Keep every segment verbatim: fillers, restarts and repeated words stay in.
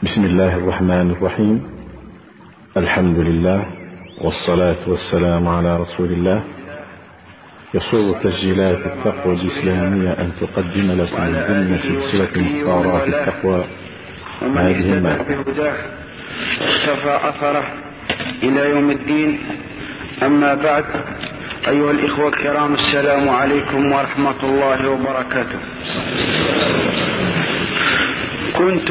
بسم الله الرحمن الرحيم. الحمد لله والصلاة والسلام على رسول الله. يسر تسجيلات التقوى الإسلامية أن تقدم لكم ضمن سلسلة مختارات التقوى هذه المادة واقتفى أثره إلى يوم الدين. أما بعد، أيها الإخوة الكرام، السلام عليكم ورحمة الله وبركاته. كنت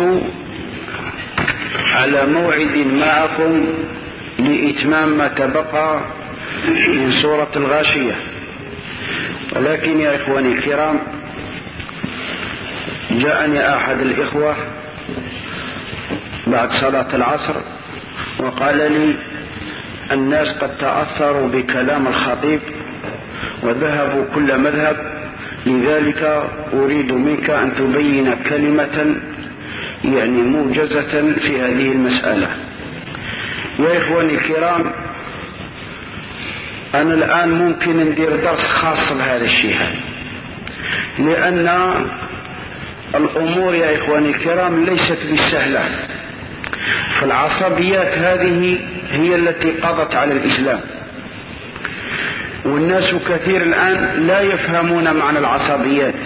على موعد معكم لإتمام ما تبقى من سورة الغاشية، ولكن يا إخواني الكرام، جاءني أحد الإخوة بعد صلاة العصر وقال لي: الناس قد تأثروا بكلام الخطيب وذهبوا كل مذهب، لذلك أريد منك أن تبين كلمة يعني موجزة في هذه المسألة. يا إخواني الكرام، أنا الآن ممكن ندير درس خاص بهذا الشيء، لأن الأمور يا إخواني الكرام ليست بالسهلة. فالعصبيات هذه هي التي قضت على الإسلام، والناس كثير الآن لا يفهمون معنى العصبيات.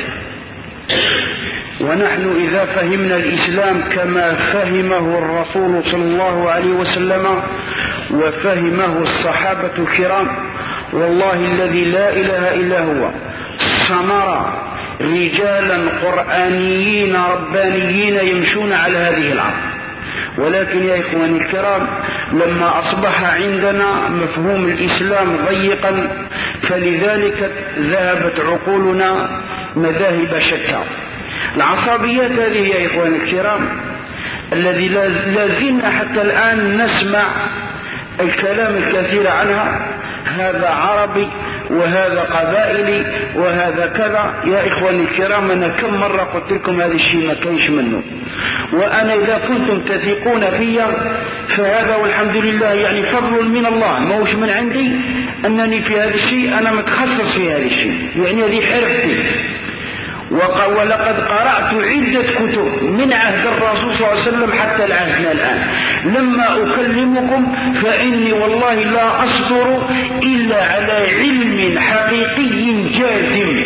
ونحن إذا فهمنا الإسلام كما فهمه الرسول صلى الله عليه وسلم وفهمه الصحابة الكرام، والله الذي لا إله إلا هو، سنرى رجالا قرآنيين ربانيين يمشون على هذه الأرض. ولكن يا إخواني الكرام، لما أصبح عندنا مفهوم الإسلام ضيقا، فلذلك ذهبت عقولنا مذاهب شتى. العصبيات هذه يا إخواني الكرام الذي لازلنا حتى الآن نسمع الكلام الكثير عنها، هذا عربي وهذا قبائلي وهذا كذا. يا إخواني الكرام، أنا كم مرة قلت لكم هذا الشيء ما كانش منه، وأنا إذا كنتم تثقون فيا فهذا والحمد لله يعني فضل من الله، ما هوش من عندي أنني في هذا الشيء أنا متخصص في هذا الشيء، يعني هذه حرفتي. ولقد قرأت عدة كتب من عهد الرسول صلى الله عليه وسلم حتى العهدنا الآن. لما أكلمكم فإني والله لا أصدر إلا على علم حقيقي جازم،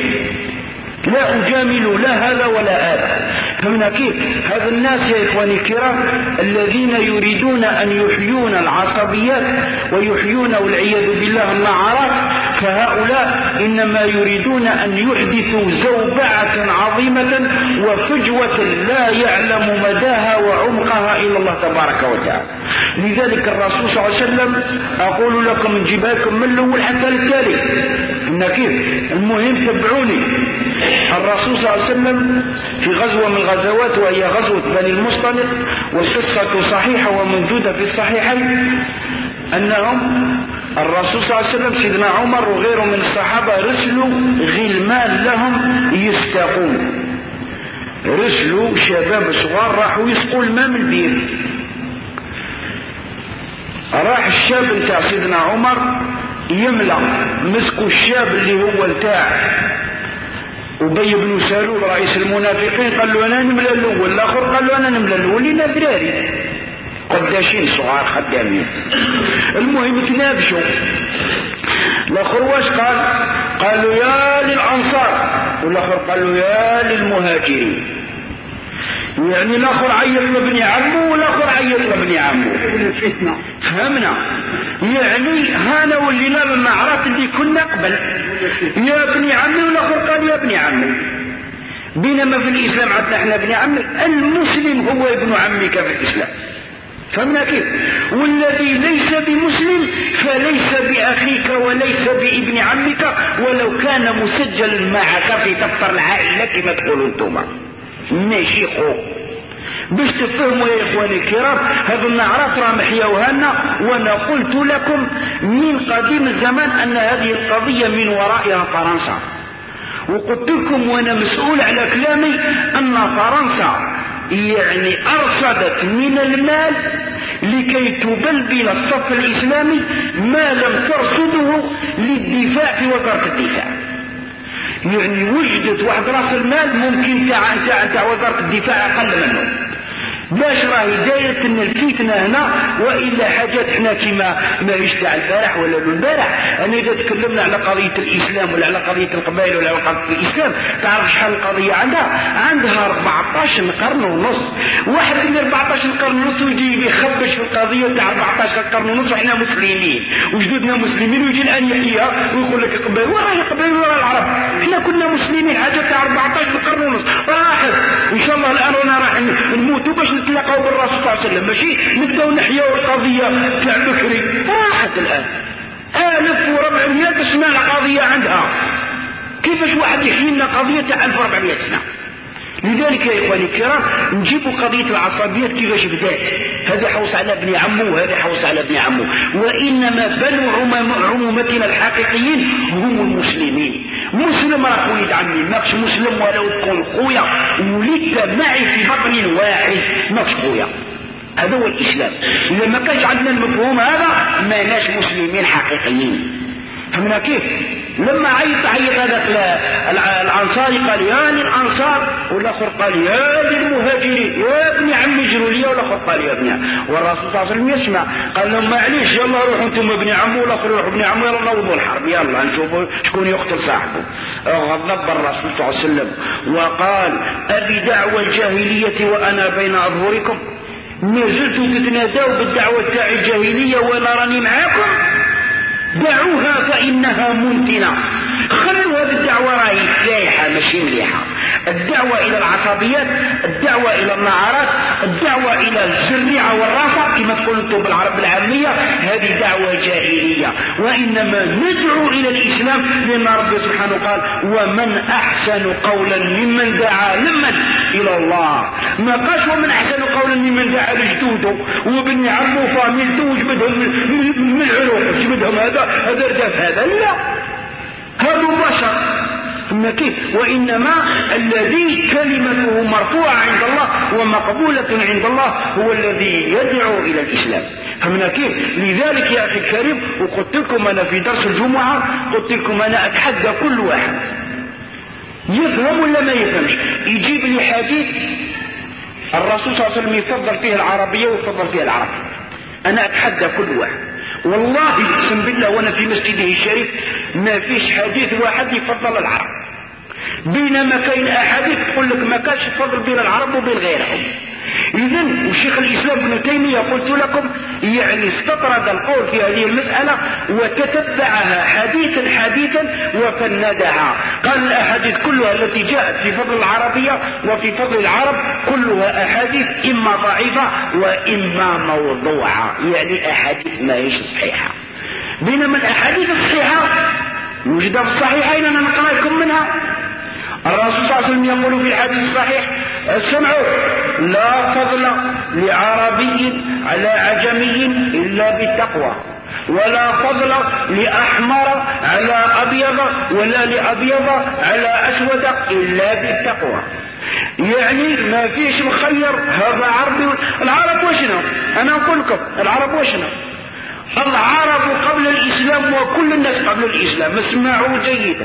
لا أجامل لا هذا ولا هذا. فمن كيف هذا الناس يا إخواني الكرام الذين يريدون أن يحيون العصبيات ويحيون والعياذ بالله النعرات، فهؤلاء إنما يريدون أن يحدثوا زوبعة عظيمة وفجوة لا يعلم مداها وعمقها إلا الله تبارك وتعالى. لذلك الرسول صلى الله عليه وسلم أقول لكم نجيب لكم من الأول حتى التالي. إن كيف المهم تبعوني. الرسول صلى الله عليه وسلم في غزوة من الغزوات وهي غزوة بني المصطلق، والقصة صحيحة وموجودة في الصحيحين، أنهم الرسول صلى الله عليه وسلم سيدنا عمر وغيره من الصحابة رسلوا غلمان لهم يستقون، رسلوا شباب صغار راحوا يسقوا الماء من البير. راح الشاب بتاع سيدنا عمر يملأ، مسكوا الشاب اللي هو بتاع أبي بن سلول رئيس المنافقين، قال له أنا نملأ الأول، الآخر قال له أنا نملأ الأول، لنا دراري قداشين صغار خدامين. المهم تنابشوا. الآخر واش قال؟ قال له يا للأنصار، والآخر قال له يا للمهاجرين. يعني الآخر عيط لابن عمه والآخر عيط لابن عمه. فهمنا؟ يعني هانا ولينا بالمعرات اللي كنا قبل، يا ابن عمي والآخر قال يا ابن عمي. بينما في الإسلام عندنا احنا ابن عمي، المسلم هو ابن عمك في الإسلام. فهمنا كيف؟ والذي ليس بمسلم فليس بأخيك وليس بابن عمك ولو كان مسجلا معك في دفتر العائلة كما تقولوا انتم. ماشي خو باش تفهموا يا إخواني الكرام، هذا النعرات راه محيوهانا. وانا قلت لكم من قديم الزمان أن هذه القضية من ورائها فرنسا، وقلت لكم وانا مسؤول على كلامي أن فرنسا يعني أرصدت من المال لكي تبلبل الصف الإسلامي ما لم ترصده للدفاع في وزارة الدفاع. يعني وجدت واحد راس المال ممكن تاع تاع وزارة الدفاع أقل منه، باش راهي دايرة ان الفتنة هنا، وإلا حاجات احنا كما ما يشتع البارح ولا البارح. انا اذا تكلمنا على قضية الاسلام ولا على قضية القبائل ولا على قضية الاسلام، تعرف شحال القضية عندها؟ عندها أربعطاش قرن ونص. واحد من أربعطاش قرن ونص ويجي يخبش في القضية تاع أربعطاش قرن ونص وحنا مسلمين وجدودنا مسلمين، ويجي الان يحييها ويقول لك القبائل وراه القبائل وراه العرب، احنا كنا مسلمين حاجة تاع أربعطاش قرن ونص راحت. ان شاء الله الان وانا راح نموتوا باش نتلاقاو بالرسول صلى الله عليه وسلم، ماشي نبداو نحياو القضية تاع بكري. راحت الان ألف وربعمية تسمع القضية عندها، كيفاش واحد يحيي لنا قضية تاع ألف وربعمية سنة؟ لذلك يا إخواني الكرام نجيبوا قضية العصبيات كيفاش بدات. هذا حوص على ابن عمه وهذا حوص على ابن عمه، وإنما بنو عمومتنا الحقيقيين هم المسلمين. مسلم راه ولد عمي، ماكش مسلم ولو تكون خويا ولدت معي في بطن واحد ماكش خويا. هذا هو الإسلام. إذا ما كانش عندنا المفهوم هذا ما ناش مسلمين حقيقيين. فهمنا كيف؟ لما عيط عيط هذاك الأنصاري قال يا للأنصار، والآخر قال يا للمهاجرين، يا ابن عمي جروا لي، والآخر قال يا ابن عمي. والرسول صلى الله عليه وسلم يسمع قال لهم معليش يلا روحوا انتم ابن عمو، والآخر يروح ابن عمو، يلا نوضوا الحرب، يلا نشوفوا شكون يقتل صاحبه. غضب الرسول صلى الله عليه وسلم وقال أبي دعوى الجاهلية وأنا بين أظهركم؟ ما زلتوا تتنادوا بالدعوة تاع الجاهلية وانا راني معاكم؟ دعوها فإنها منتنة. خلوا هذه الدعوة راهي جايحة ماشي مليحة. الدعوة إلى العصبيات، الدعوة إلى النعارات، الدعوة إلى الزريعة والرافع كما تقول انتم بالعرب العامية، هذه دعوة جاهلية. وإنما ندعو إلى الإسلام لأن ربي سبحانه قال ومن أحسن قولا ممن دعا لمن إلى الله. ما قالش ومن أحسن قولا ممن دعا لجدوده وبن عمه فاميلته وجبدهم من العروق، جبدهم هذا هذا رداف هذا، لا، هذا بشر. ثم كيف؟ وإنما الذي كلمته مرفوعة عند الله ومقبولة عند الله هو الذي يدعو إلى الإسلام. فمن كيف؟ لذلك يا أخي الكريم، وقلت لكم أنا في درس الجمعة، قلت لكم أنا أتحدى كل واحد يفهم ولا ما يفهمش يجيب لي حديث الرسول صلى الله عليه وسلم يفضل فيه العربية ويفضل فيه العرب. أنا أتحدى كل واحد والله اقسم بالله وانا في مسجده الشريف ما فيش حديث واحد يفضل العرب، بينما كاين احاديث تقول لك ما كانش يفضل بين العرب وبين غيرهم. اذن وشيخ الاسلام ابن تيميه قلت لكم يعني استطرد القول في هذه المساله وتتبعها حديثا حديثا وفندها. قال الاحاديث كلها التي جاءت في فضل العربيه وفي فضل العرب كلها احاديث اما ضعيفه واما موضوعه، يعني احاديث ما هيش صحيحه. بينما الاحاديث الصحيحه موجوده في الصحيحين، انا نقرا لكم منها. الرسول صلى الله عليه وسلم يقول في الحديث الصحيح اسمعوا لا فضل لعربي على عجمي إلا بالتقوى، ولا فضل لأحمر على أبيض ولا لأبيض على أسود إلا بالتقوى. يعني ما فيش مخير هذا عربي. العرب وشنا؟ أنا أقول لكم العرب وشنا؟ العرب قبل الإسلام وكل الناس قبل الإسلام، اسمعوا جيدا،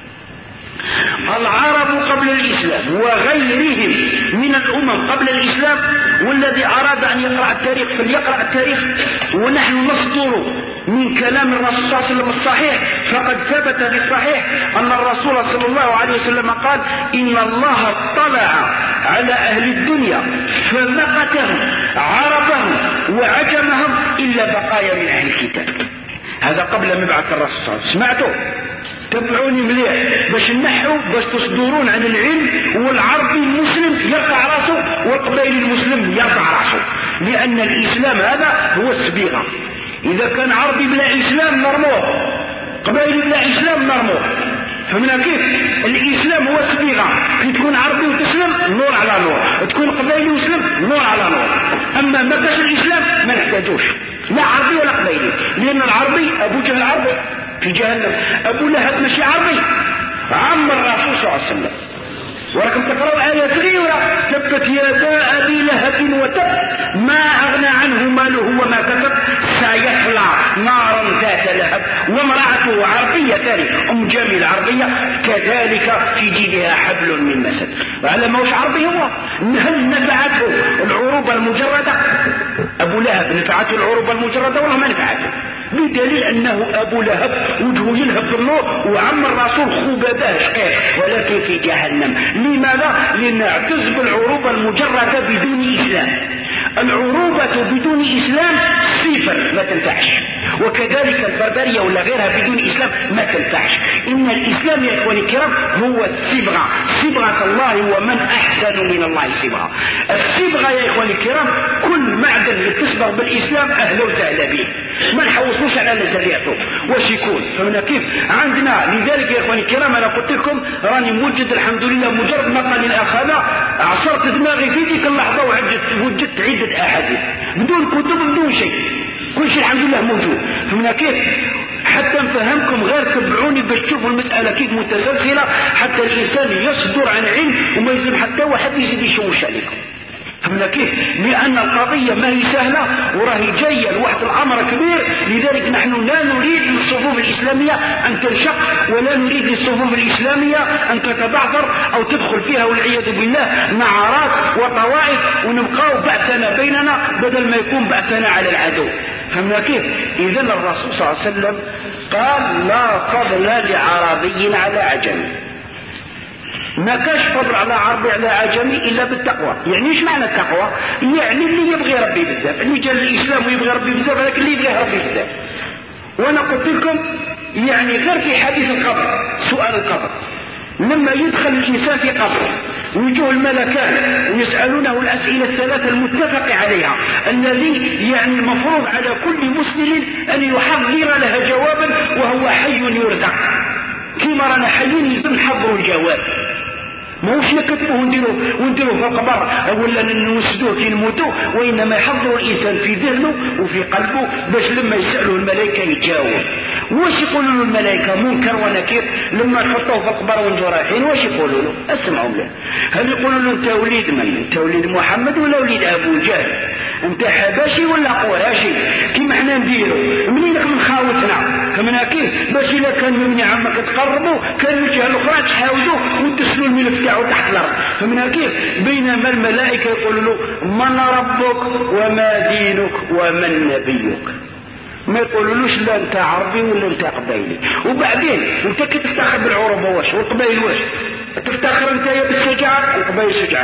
العرب قبل الإسلام وغيرهم من الأمم قبل الإسلام، والذي أراد أن يقرأ التاريخ فليقرأ التاريخ، ونحن نصدر من كلام الرسول صلى الله عليه وسلم الصحيح، فقد ثبت في الصحيح أن الرسول صلى الله عليه وسلم قال إن الله اطلع على أهل الدنيا فمقتهم عربهم وعجمهم إلا بقايا من أهل الكتاب. هذا قبل مبعث الرسول صلى الله عليه وسلم. سمعتوا؟ تبعوني مليح باش نحو باش تصدرون عن العلم، والعربي المسلم يرفع راسه والقبائل المسلم يرفع راسه، لأن الإسلام هذا هو السبيغة. إذا كان عربي بلا إسلام نرموه، قبائل بلا إسلام نرموه. فمنا كيف؟ الإسلام هو السبيغة، كي تكون عربي وتسلم نور على نور، تكون قبائلي وسلم نور على نور. أما ما كاش الإسلام ما نحتاجوش لا عربي ولا قبائلي، لأن العربي أبو جهل عربي في جهنم، أبو لهب ماشي عربي، عم الرسول صلى الله عليه وسلم. ولكن تقرأوا آية صغيرة تبت يدا أبي لهب وتب ما أغنى عنه ماله وما كسب سيصلى نارا ذات لهب وامرأته عربية ثانية أم جميل عربية كذلك في جيدها حبل من مسد. على ما وش عربي هو هل نفعته العروبة أبو لهب نفعته العروبة المجردة والله ما نفعته، بدليل أنه أبو لهب وجهه يلهب بالنور وعم الرسول خبابه شقيق ولكن في جهنم. لماذا؟ لنعتز بالعروبة المجردة بدون إسلام. العروبة بدون إسلام صفر ما تنفعش، وكذلك البربرية ولا غيرها بدون إسلام ما تنفعش. إن الإسلام يا إخواني الكرام هو الصبغة، صبغة الله ومن أحسن من الله صبغة. الصبغة يا إخواني الكرام كل معدن يتصبغ بالإسلام أهلا وسهلا به، ما نحوصوش على نزريعته واش يكون. فهمنا كيف؟ عندنا لذلك يا إخواني الكرام أنا قلت لكم راني موجد الحمد لله، مجرد ما قال الأخ عصرت دماغي في ذيك اللحظة ووجدت عدة أحاديث بدون كتب بدون شيء، كل شيء الحمد لله موجود. فهمنا كيف؟ حتى نفهمكم غير تبعوني باش تشوفوا المسألة كيف متسلسلة، حتى الإنسان يصدر عن علم وما يلزم حتى واحد يزيد يشوش عليكم. فهمنا كيف؟ لأن القضية ما هي سهلة وراهي جاية لواحد الأمر كبير. لذلك نحن لا نريد للصفوف الإسلامية أن تنشق، ولا نريد للصفوف الإسلامية أن تتبعثر أو تدخل فيها والعياذ بالله نعرات وطوائف ونبقاو بأسنا بيننا بدل ما يكون بأسنا على العدو. فهمنا كيف؟ إذن الرسول صلى الله عليه وسلم قال لا فضل لعربي على عجمي، ما كاش فضل على عربي على عجمي إلا بالتقوى. يعني ايش معنى التقوى؟ يعني اللي يبغي ربي بزاف، اللي جاء الإسلام ويبغي ربي بزاف هذاك اللي يبغي ربي بزاف. وأنا قلت لكم يعني غير في حديث القبر، سؤال القبر لما يدخل الإنسان في قبره ويجوه الملكان ويسألونه الأسئلة الثلاثة المتفق عليها الذي يعني المفروض على كل مسلم أن يحضر لها جوابا وهو حي يرزق. كما رانا حيين يلزم نحضروا الجواب، ماهوش نكتبوه ونديروه ونديروه في القبر ولا نوسدوه كي نموتوا، وإنما يحضر الإنسان في ذهنه وفي قلبه باش لما يسأله الملائكة يتجاوب. واش يقولوا له الملائكة منكر ونكير لما نحطوه في القبر ونجوا رايحين؟ واش يقولوا له؟ اسمعوا له، هل يقولوا له انت وليد من؟ انت وليد محمد ولا وليد ابو جهل؟ انت حبشي ولا قراشي؟ كيما احنا نديروا منينك من خاوتنا. فمن كيف؟ باش اذا كان من عمك تقربوا كانوا الجهه الاخرى تحاوزوا وتسلوا الملف تاعو تحت الارض. فمن كيف؟ بينما الملائكه يقولوا له من ربك وما دينك ومن نبيك، ما يقولولوش لا انت عربي ولا انت قبيلي. وبعدين انت كي تفتخر بالعروبه واش والقبائل واش؟ تفتخر انت بالشجاعه القبائل شجعان،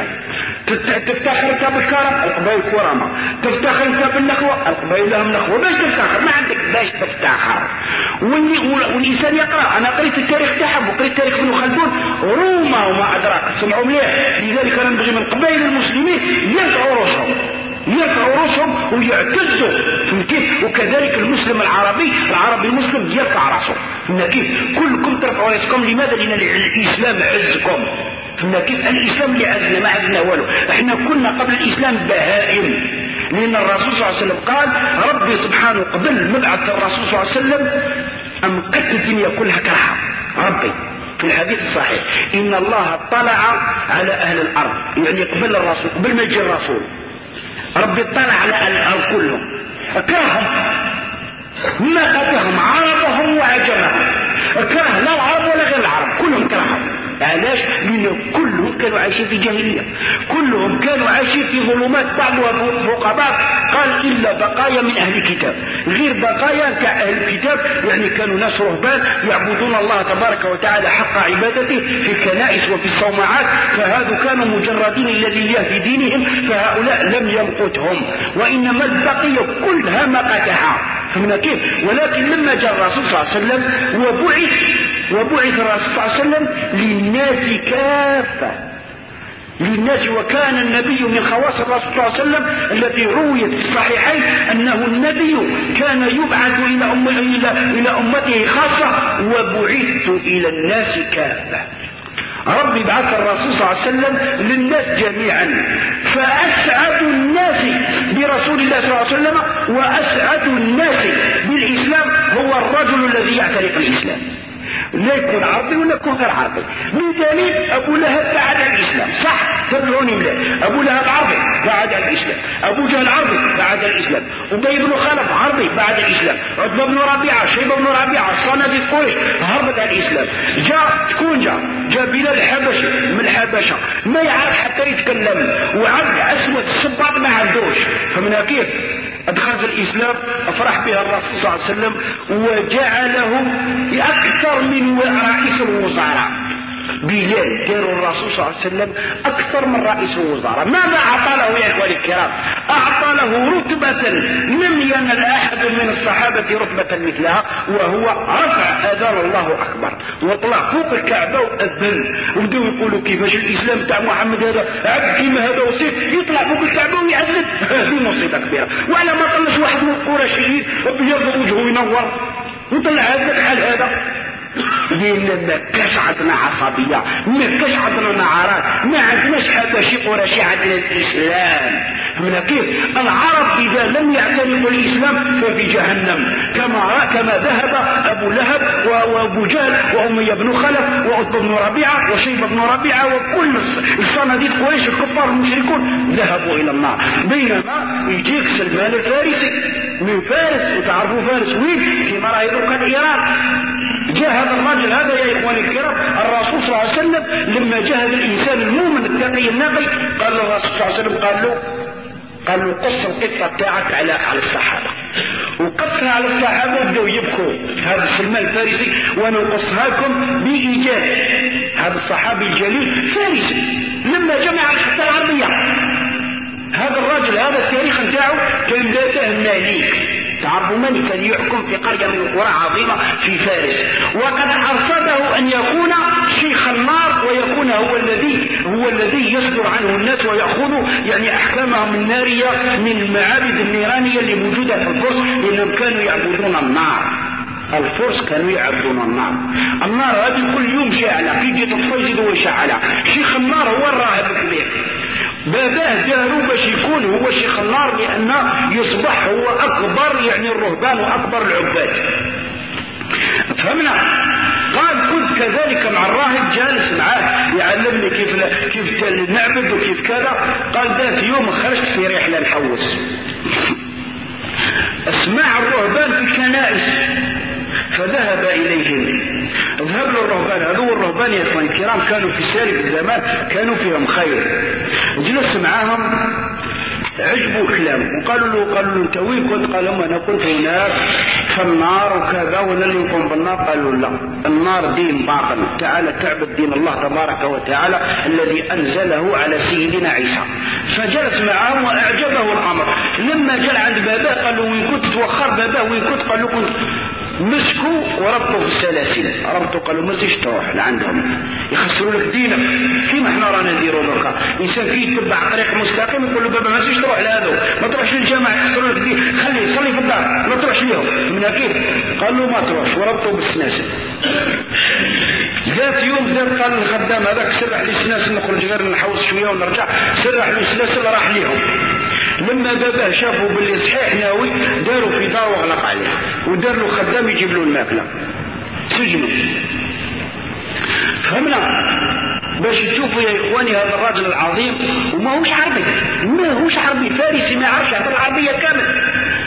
تفتخر انت بالكرم القبائل كرمه، تفتخر انت بالنخوه القبائل لهم نخوه. باش تفتخر؟ ما عندك باش تفتخر. والانسان يقرا، انا قريت التاريخ تاعهم وقريت تاريخ ابن خلدون روما وما ادراك، سمعوا مليح. لذلك انا نبغي من قبائل المسلمين يرفعوا راسهم يرفعوا راسهم ويعتزوا كيف. وكذلك المسلم العربي العربي المسلم يرفع راسه كيف. كلكم ترفعوا راسكم. لماذا؟ لأن الإسلام عزكم. كيف؟ الإسلام اللي عزنا ما عزنا والو. احنا كنا قبل الإسلام بهائم، لأن الرسول صلى الله عليه وسلم قال ربي سبحانه قبل مبعث الرسول صلى الله عليه وسلم أمكت الدنيا كلها كرها. ربي في الحديث الصحيح إن الله اطلع على أهل الأرض، يعني قبل الرسول قبل ما يجي الرسول ربي اطلع على الأرض كلهم اكرههم، ما قتلهم عربهم وعجمهم، اكره لا العرب ولا غير العرب كلهم كرههم. علاش؟ لأن كلهم كانوا عايشين في جاهلية، كلهم كانوا عايشين في ظلمات بعضها فوق بعض. قال إلا بقايا من أهل الكتاب، غير بقايا تاع أهل الكتاب يعني كانوا ناس رهبان يعبدون الله تبارك وتعالى حق عبادته في الكنائس وفي الصومعات، فهذا كانوا مجردين الذي في دينهم، فهؤلاء لم يمقتهم، وإنما البقية كلها مقتها. فهمنا كيف؟ ولكن لما جاء الرسول صلى الله عليه وسلم وبعث وبعث الرسول صلى الله عليه وسلم للناس كافة، للناس. وكان النبي من خواص الرسول صلى الله عليه وسلم التي رويت في الصحيحين أنه النبي كان يبعث إلى, أم إلى, إلى أمته خاصة وبعثت إلى الناس كافة. ربي بعث الرسول صلى الله عليه وسلم للناس جميعا، فأسعد الناس برسول الله صلى الله عليه وسلم وأسعد الناس بالإسلام هو الرجل الذي يعترف الإسلام، لا يكون عربي ولا يكون غير عربي. بدليل أبو لهب بعد الإسلام، صح تبعوني مليح، أبو لهب عربي بعد الإسلام، أبو جهل عربي بعد الإسلام، أبي بن خلف عربي بعد الإسلام، عتبة بن ربيعة، شيبة بن ربيعة، صناديد قريش هربت على الإسلام. جاء تكون جاء جاء بلال الحبشي من الحبشة ما يعرف حتى يتكلم، وعبد أسود الصباط ما عندوش. فمن كيف أدخل في الإسلام أفرح بها الرسول صلى الله عليه وسلم وجعله أكثر من رئيس الوزراء. بلال داروا الرسول صلى الله عليه وسلم أكثر من رئيس الوزراء. ماذا أعطى له يا إخواني الكرام؟ أعطى له رتبة لم ينل أحد من الصحابة رتبة مثلها، وهو رفع أذان الله أكبر وطلع فوق الكعبة وأذن، وبدأوا يقولوا كيفاش الإسلام تاع محمد هذا عبد كيما هذا وصيف يطلع فوق الكعبة ويعذب؟ هذه مصيبة كبيرة. وعلى ما طلش واحد من القرشيين وبيض وجهه ينور وطلع هذا الحال هذا. لأن ما كاش عندنا عصبية، ما كاش عندنا نعرات، ما عندناش حتى شي قرشي، عندنا الإسلام. من كيف العرب إذا لم يعتنقوا الإسلام ففي جهنم، كما كما ذهب أبو لهب وأبو جهل وأمية بن خلف وعتبة بن ربيعة وشيبة بن ربيعة وكل الصناديد قريش الكفار المشركون ذهبوا إلى النار. بينما يجيك سلمان الفارسي من فارس، وتعرفوا فارس وين؟ كما راه يدرك الإيران. جاء هذا الرجل هذا يا إخواني الكرام الرسول صلى الله عليه وسلم لما جاء هذا الإنسان المؤمن التقي النقي قال له الرسول صلى الله عليه وسلم قال له قال له قص القصة بتاعك على على الصحابة، وقصها على الصحابة وبدأوا يبكوا. هذا سلمان الفارسي وأنا أقصها لكم بإيجاز. هذا الصحابي الجليل فارسي لما جمع الخطة العربية. هذا الرجل هذا التاريخ نتاعو كان ذاته الملك، تعرفوا من كان يحكم في قرية من القرى عظيمة في فارس، وقد أرصده أن يكون شيخ النار ويكون هو الذي هو الذي يصدر عنه الناس ويأخذ يعني أحكامهم النارية من المعابد النيرانية اللي موجودة في الفرس، لأنهم كانوا يعبدون النار. الفرس كانوا يعبدون النار. النار هذه كل يوم شاعلة، كي يجي تطفى يزيدوا يشعلها. شيخ النار هو الراهب الكبير، باباه داروا باش يكون هو شيخ النار، لأن يصبح هو أكبر يعني الرهبان وأكبر العباد. فهمنا؟ قال كنت كذلك مع الراهب جالس معاه يعلمني كيف كيف نعبد وكيف كذا. قال ذات يوم خرجت في رحلة نحوس، اسمع الرهبان في الكنائس فذهب إليهم. ذهب له الرهبان هذو الرهبان يا إخواني الكرام كانوا في سالف الزمان كانوا فيهم خير. جلس معاهم عجبوا كلام وقالوا له قالوا له انت وين كنت؟ قال لهم انا كنت هناك في النار وكذا وانا اللي نقوم بالنار. قالوا لا، النار دين باطل، تعالى تعبد دين الله تبارك وتعالى الذي انزله على سيدنا عيسى. فجلس معهم واعجبه الامر. لما جاء عند باباه قال له وين كنت؟ توخر باباه وين كنت؟ قال له كنت مسكوا وربطوا في السلاسل، ربطوا قالوا ما تجيش تروح لعندهم يخسروا لك دينك كيما احنا رانا نديروا لك. انسان كي يتبع طريق مستقيم يقول له بابا ما تجيش تروح لهذو، ما تروحش للجامعه يخسروا لك دين، خليه صلي في الدار ما تروحش ليهم. من كيف؟ قال له ما تروحش وربطوا بالسلاسل. ذات يوم زاد قال الخدام هذاك سرح لي السلاسل نخرج غير نحوس شويه ونرجع، سرح له السلاسل راح ليهم. لما باباه شافوا باللي صحيح ناوي داروا في دار وغلق عليه ودار له خدام يجيب له الماكله سجنوا. فهمنا؟ باش تشوفوا يا اخواني هذا الراجل العظيم وما هوش عربي، ما هوش عربي، فارسي ما يعرفش يهضر العربيه كامل.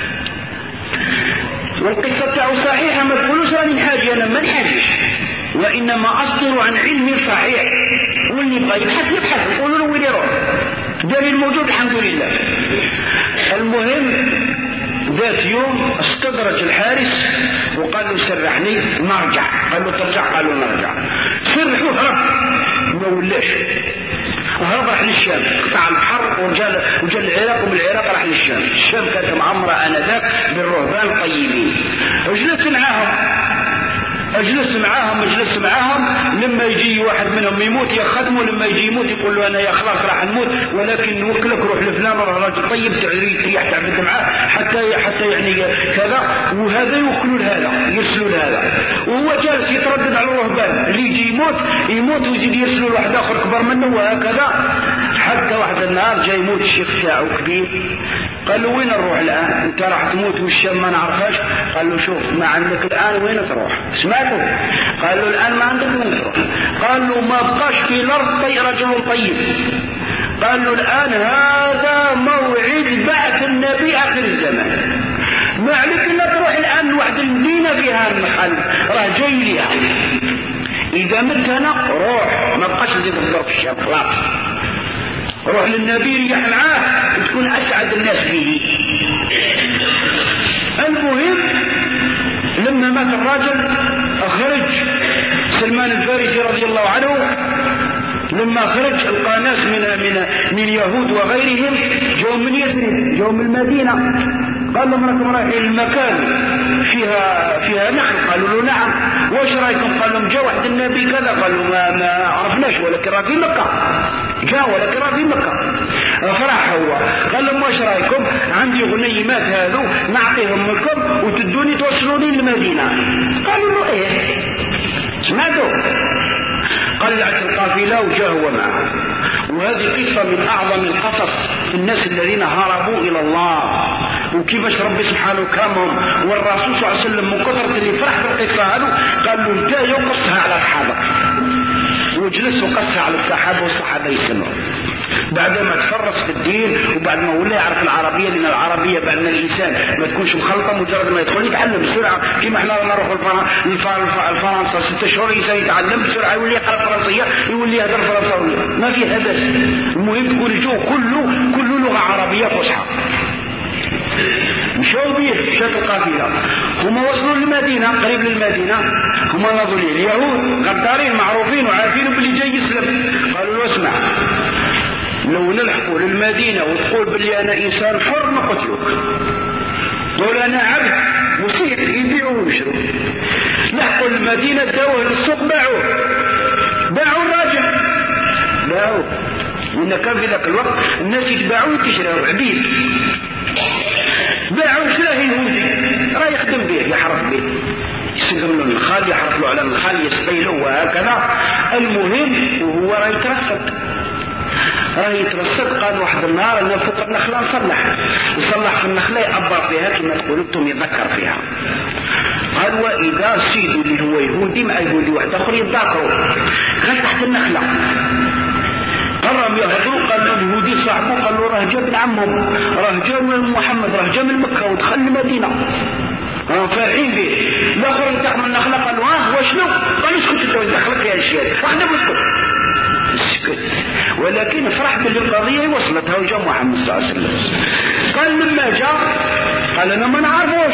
والقصه تاعو صحيحه، ما تقولوش راني نحاجي، انا ما نحاجيش وانما اصدر عن علم صحيح، واللي يبغى يبحث يبحث يقولوا له وين يروح، دليل موجود الحمد لله. المهم ذات يوم استدرج الحارس وقال له سرحني نرجع. قال له ترجع؟ قال له نرجع. سرحوه هرب ما ولاش، هرب راح للشام، قطع البحر وجا وجا العراق ومن العراق راح للشام. الشام كانت معمره انذاك بالرهبان الطيبين. وجلس معاهم اجلس معاهم اجلس معاهم لما يجي واحد منهم يموت يخدمه، لما يجي يموت يقول له انا يا خلاص راح نموت ولكن نوكلك روح لفلان راجل طيب تريح تعبد معاه حتى حتى يعني كذا، وهذا يوكلوا لهذا يرسلوا لهذا، وهو جالس يتردد على الرهبان اللي يجي يموت يموت ويزيد يرسلوا لواحد اخر كبر منه وهكذا. حتى واحد النهار جاي يموت الشيخ تاعو كبير، قال له وين نروح الان؟ انت راح تموت والشام ما نعرفهاش. قال له شوف ما عندك الان وين تروح؟ سمعته؟ قال له الان ما عندك وين تروح؟ قال له ما بقاش في الارض طي رجل طيب. قال له الان هذا موعد بعث النبي اخر الزمان، ما عليك الا تروح الان لواحد المدينه فيها المحل راه جاي ليها، اذا مت انا روح ما بقاش تزيد تضرب في الشام خلاص، روح للنبي ريح معاه وتكون اسعد الناس به. لما خرج القى ناس من من من يهود وغيرهم جو من يثرب، جو من المدينه، قال لهم راكم رايحين المكان فيها فيها نخل؟ قالوا له نعم. واش رايكم؟ قال لهم جاء واحد النبي كذا. قالوا ما, ما عرفناش ولكن راه في مكه، جاء ولكن راه في مكه. فرح هو قال لهم واش رايكم؟ عندي غنيمات هذو نعطيهم لكم وتدوني توصلوني للمدينه. قالوا له ايه سمعتوا؟ قلعت القافله وجاء هو معه. وهذه قصه من اعظم القصص في الناس الذين هربوا الى الله وكيفاش ربي سبحانه كرمهم. والرسول صلى الله عليه وسلم من كثرة اللي فرح بالقصه هذه قال له انت يقصها على اصحابك، وجلس وقصها على الصحابه والصحابه يسمعوا. بعدما تفرس في الدين وبعد ما ولا يعرف العربيه، لان العربيه بعد ما الانسان ما تكونش مخلطه مجرد ما يدخل يتعلم بسرعه. كما احنا لما نروح لفرنسا ست شهور الانسان يتعلم بسرعه يولي يقرا فرنسيه يولي يهدر فرنساويه، ما فيها بس. المهم تكون الجو كله كله لغه عربيه فصحى. مشاو بيه، مشات القافله، هما وصلوا للمدينه قريب للمدينه، هما نظروا ليه اليهود غدارين معروفين وعارفين باللي جاي يسلم. قالوا له اسمع، لو نلحقوا للمدينه وتقول باللي انا انسان حر نقتلك، قول انا عبد وسيط يبيعوا ويشروا. لحقوا المدينه داوه للسوق باعوه، باعوا الراجل باعوه، لان كان في ذاك الوقت الناس يتباعوا ويتشراوا عبيد. باعوا شراه يهودي راه يخدم به يحرف به، يسلم له النخال يحرف له على النخال يسقي له وهكذا. المهم وهو راه يترصد راه يترصد. قال واحد النهار انا فوق النخله نصلح، يصلح في النخله يعبر فيها كما تقولوا انتم يذكر فيها. قال واذا سيدو اللي هو يهودي مع يهودي واحد اخر يتذاكروا قال تحت النخله. قرب يهدوا، قال له اليهودي صاحبه قال له راه جا ابن عمهم، راه جا من محمد، راه جا من مكه ودخل المدينه، راه فارحين به. الاخر انتقم من النخله قال له ها وشنو؟ قال اسكت انت دخلك يا الشيخ اخدم اسكت اسكت. ولكن فرح باللي القضيه وصلتها وجا محمد صلى الله عليه وسلم. قال لما جاء قال انا ما نعرفوش،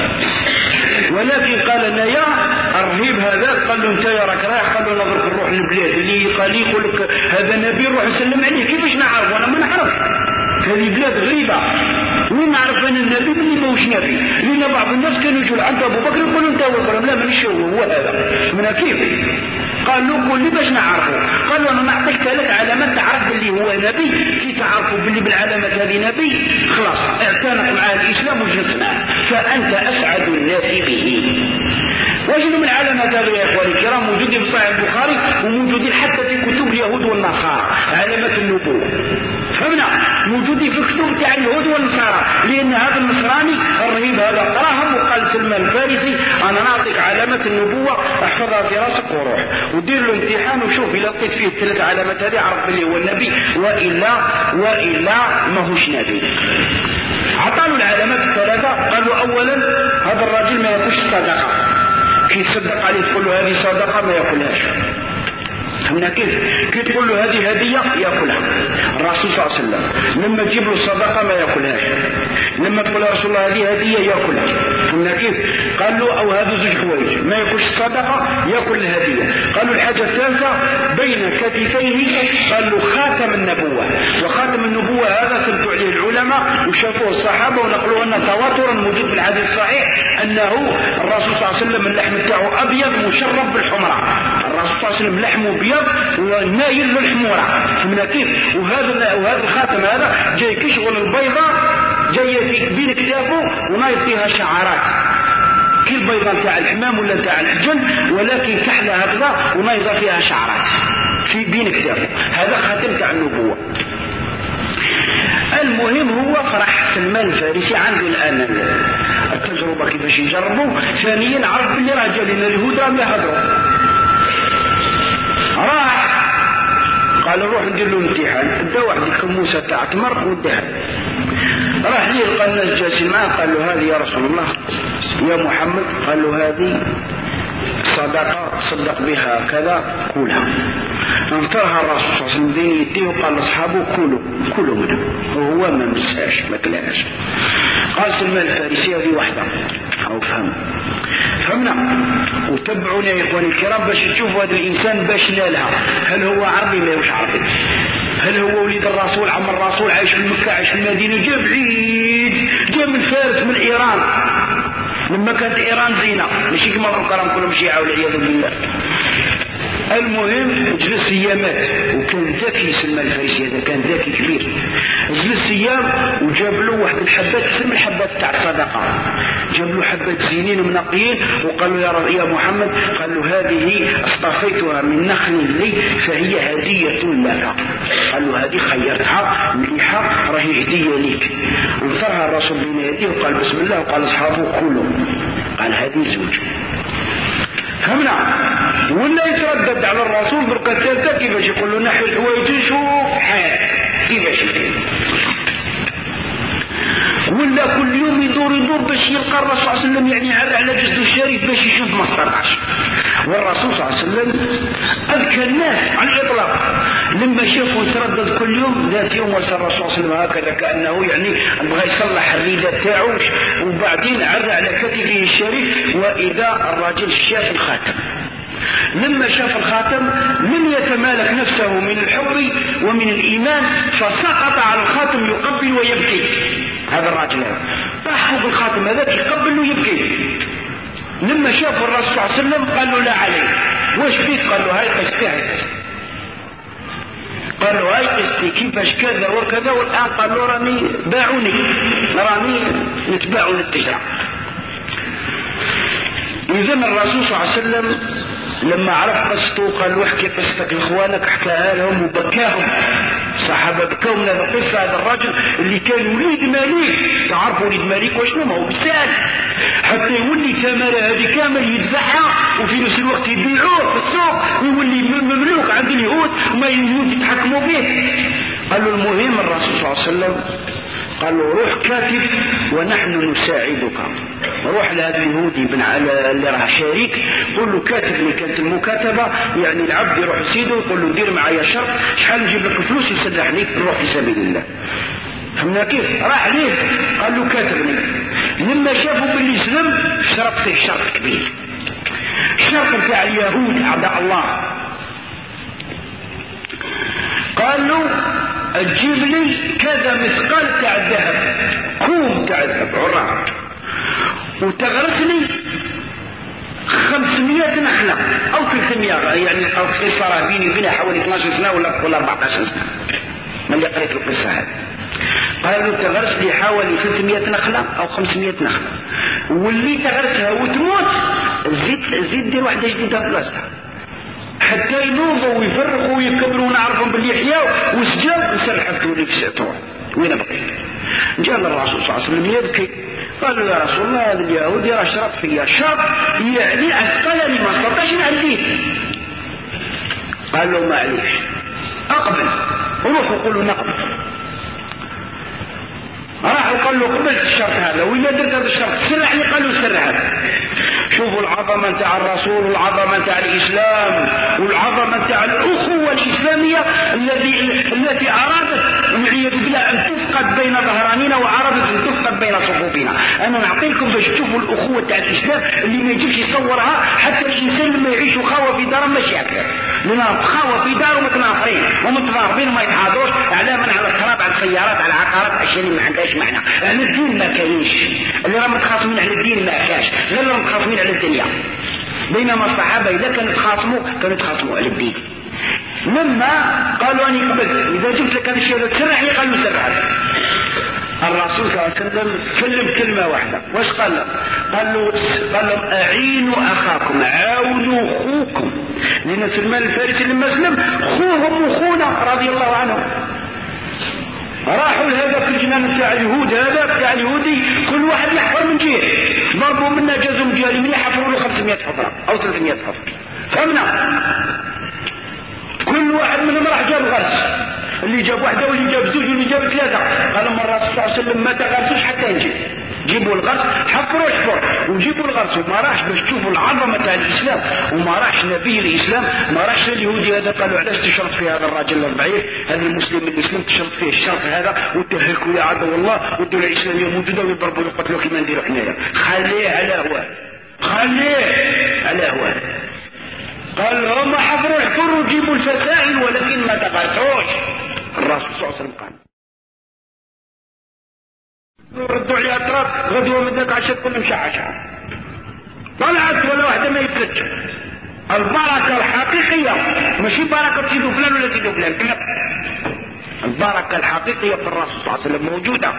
ولكن قال انا يا الرهيب هذا. قال له انت يا راك رايح؟ قال له نظرك نروح للبلاد اللي قال لي يقول لك هذا نبي نروح نسلم عليه. كيفاش نعرف وانا ما نعرف؟ هذه بلاد غريبه، وين نعرف ان النبي اللي موش نبي؟ لان بعض الناس كانوا يجوا عند ابو بكر يقولوا انت ابو بكر، لا مانيش هو هو هذا. من كيف؟ قال له قول لي باش نعرفه. قال له انا نعطيك ثلاث علامات تعرف باللي هو نبي. كي تعرفوا باللي بالعلامات هذه نبي خلاص اعتنق مع الاسلام وجلس معه فانت اسعد الناس به. وجدوا من العلامات هذه يا اخواني الكرام موجودين في صحيح البخاري وموجودين حتى في كتب اليهود والنصارى. علامات النبوة فهمنا موجودين في كتب تاع اليهود والنصارى، لان هذا النصراني الرهيب هذا قراهم وقال سلمان الفارسي انا نعطيك علامات النبوة احفظها في راسك وروح ودير له امتحان وشوف اذا لقيت فيه الثلاث علامات هذه عرف باللي هو النبي، والا والا ماهوش نبي. عطاله العلامات الثلاثة. قالوا اولا هذا الراجل ما ياكلش الصدقة، كي يصدق عليه تقول له هذه صدقة ما ياكلهاش. فهمنا كيف؟ كي تقول له هذه هدية ياكلها. الرسول صلى الله عليه وسلم لما تجيب له الصدقة ما ياكلهاش، لما تقول يا رسول الله هذه هدية ياكلها. فهمنا كيف؟ قال له او هذا زوج حوايج، ما ياكلش الصدقة ياكل الهدية. قالوا الحاجة الثالثة بين كتفيه قال له خاتم النبوة. وخاتم النبوة هذا ثبتوا عليه العلماء وشافوه الصحابة ونقلوا أن تواترا موجود في الحديث الصحيح أنه الرسول صلى الله عليه وسلم اللحم بتاعه أبيض مشرب بالحمرة. الرسول صلى الله عليه وسلم لحمه أبيض ونايل للحمورة. فهمنا كيف؟ وهذا وهذا الخاتم هذا جاي كشغل البيضة جاية في بين كتافه ونايض فيها شعارات كي البيضة تاع الحمام ولا تاع الحجن، ولكن كحلة هكذا ونايضة فيها شعارات في بين كتافه. هذا خاتم تاع النبوة. المهم هو فرح سلمان الفارسي عنده الآن التجربة كيفاش يجربوا. ثانيا عرف باللي راه جا لنا اليهود راهم يهضروا. راح قال نروح ندير له امتحان. دا واحد الكموسة تاع تمر وديها. راح ليه لقى الناس جالسين معاه قال له هذه يا رسول الله يا محمد. قال له هذه صدقة صدق بها كذا كلها. انطرها الرسول صلى الله عليه وسلم بين يديه وقال لاصحابه كلوا كلوا منها وهو ما مساش ما كلاش. قال سلمان الفارسي هذه واحدة أو فهم فهمنا. وتبعونا يا إخواني الكرام باش تشوفوا هذا الإنسان باش نالها. هل هو عربي ما يوش عربي؟ هل هو وليد الرسول عم الرسول عايش في مكة عايش في المدينة؟ جاء بعيد، جاء من فارس من إيران لما كانت إيران زينة ماشي كما الكرام كلهم شيعة والعياذ بالله. المهم جلس ايامات وكان ذكي سلمان الفارسي هذا كان ذكي كبير. جلس ايام وجاب له واحد الحبات تسمى الحبات تاع الصدقه. جاب له حبات زينين ومنقيين وقال له يا يا محمد قال له هذه اصطفيتها من نخل لي فهي هديه لك. قال له هذه خيرتها مليحه راهي هديه لك. انثرها الرسول بين يديه وقال بسم الله وقال اصحابه كلهم قال هذه زوج. فهمنا. ولا يتردد على الرسول بركة ثالثة كيفاش يقول له نحي الحوايج شوف حال كيفاش ولا كل يوم يدور يدور باش يلقى الرسول صلى الله عليه وسلم يعني يعرى على جسده الشريف باش يشوف ما استطاعش. والرسول صلى الله عليه وسلم أذكى الناس على الإطلاق لما شافه يتردد كل يوم ذات يوم وصل الرسول صلى الله عليه وسلم هكذا كأنه يعني بغى يصلح الرداء تاعو وبعدين عرى على كتفه الشريف وإذا الرجل شاف الخاتم. لما شاف الخاتم لم يتمالك نفسه من الحب ومن الإيمان فسقط على الخاتم يقبل ويبكي. هذا الرجل طاح فوق الخاتم هذاك يقبل ويبكي. لما شاف الرسول صلى الله عليه وسلم قال له لا عليك واش بيك؟ قال له هاي قستي هاي قال له هاي قستي كيفاش كذا وكذا والآن قال له راني باعوني راني نتباع للتجرة. إذن الرسول صلى الله عليه وسلم لما عرف قصته قال له احكي قصتك لاخوانك حكاها لهم وبكاهم. صحابه بكاوا من هذا القصه. هذا الرجل اللي كان وليد مليك تعرفوا وليد مليك وشنو ما هو بسال حتى يولي ثمره هذه كامل يدفعها وفي نفس الوقت يبيعوه في السوق ويولي مملوك عند اليهود وما يهود يتحكموا فيه. قال له المهم الرسول صلى الله عليه وسلم قال له روح كاتب ونحن نساعدك. روح لهذا اليهودي بن على اللي راه شريك قل له كاتب لي كانت المكاتبه يعني العبد يروح لسيده ويقول له دير معايا شرط شحال نجيب لك فلوس يسلح ليك نروح في سبيل الله. فهمنا كيف؟ راح ليه قال له كاتبني. لما شافوا باللي سلم شرط فيه شرط كبير الشرط بتاع اليهود اعداء الله. قال له تجيب لي كذا مثقال تاع الذهب كوم تاع الذهب عراق وتغرس لي خمسمائة نخلة او ثلاثمائة يعني القصة بيني وبينها حوالي اثناشر سنة ولا ولا أربعطاش سنة من اللي قريت القصة هذه. قال له تغرس لي حوالي ثلاثمائة نخلة او خمسمائة نخلة واللي تغرسها وتموت زيد زيد دير واحدة جديدة في بلاصتها حتى ينوضوا ويفرقوا ويكبروا ونعرفهم باللي يحياوا وسجاو نسرحوا تولي في ساعتهم وين بقي. جاء الرسول صلى الله عليه وسلم يبكي قال له يا رسول الله هذا اليهودي راه شرط فيا شرط يعني اثقلني ما استطاعش نعديه. قال له معليش اقبل وروح وقول له نقبل. راح وقال له قبلت الشرط هذا وإلا درت هذا الشرط سرح لي. قال له سرح هذا. شوفوا العظمة نتاع الرسول والعظمة نتاع الإسلام والعظمة نتاع الأخوة الإسلامية الذي التي أرادت والعياذ بالله أن تفقد بين ظهرانينا وأرادت أن تفقد بين صفوفنا. أنا نعطيكم باش تشوفوا الأخوة نتاع الإسلام اللي ما يجيش يصورها حتى الإنسان لما يعيش خاوة في دار ماشي هكذا لأنه خاوة في دار ومتناصرين ومتضاربين وما يتحاضروش على من على التراب على السيارات على العقارات أشياء اللي ما عندهاش معنى. على الدين ما كاينش اللي راه متخاصمين على الدين ما كاش غير راه متخاصمين على الدنيا. بينما الصحابة إذا كانوا يتخاصموا كانوا يتخاصموا على الدين. لما قالوا أني قبلت إذا جبت لك هذا الشيء تسرح لي قالوا سرح. الرسول صلى الله عليه وسلم كلم كلمة واحدة واش قال له؟ قال له قال لهم أعينوا أخاكم عاونوا أخوكم. لأن سلمان الفارسي لما سلم خوهم وخونا رضي الله عنهم راحوا لهذاك الجنان تاع اليهود هذا تاع اليهودي كل واحد يحفر من جهه ضربوا منا جازهم ديالي من يحفروا له خمسمائة حفرة أو ثلاثمائة حفرة. فهمنا كل واحد منهم راح جاب غرس اللي جاب واحدة واللي جاب زوج واللي جاب ثلاثة. قال لهم الرسول صلى الله عليه وسلم ما تغرسوش حتى نجي جيبوا الغرس، حفروا الحفر وجيبوا الغرس. وما راحش باش تشوفوا العظمه تاع الاسلام، وما راحش نبي الاسلام، ما راحش اليهودي هذا قالوا علاش تشرط في هذا الراجل الضعيف، هذا المسلم الاسلام تشرط فيه الشرط هذا وتهلكوا يا عدو الله والدوله الاسلاميه موجوده ويضربوا يقتلوا كما نديروا حنايا. خليه على هواه، خليه على هواه. قال هم حفروا الحفر وجيبوا الفسائل ولكن ما تغرسوش. الرسول صلى الله عليه وسلم قال ردوا عليها التراب غدوه من ذاك عشان كل مشعشع طلعت ولا واحده ما يتلج. البركه الحقيقيه ماشي بركه سيدو فلان ولا سيدو فلان، لا، البركه الحقيقيه في الرسول صلى الله عليه وسلم موجوده.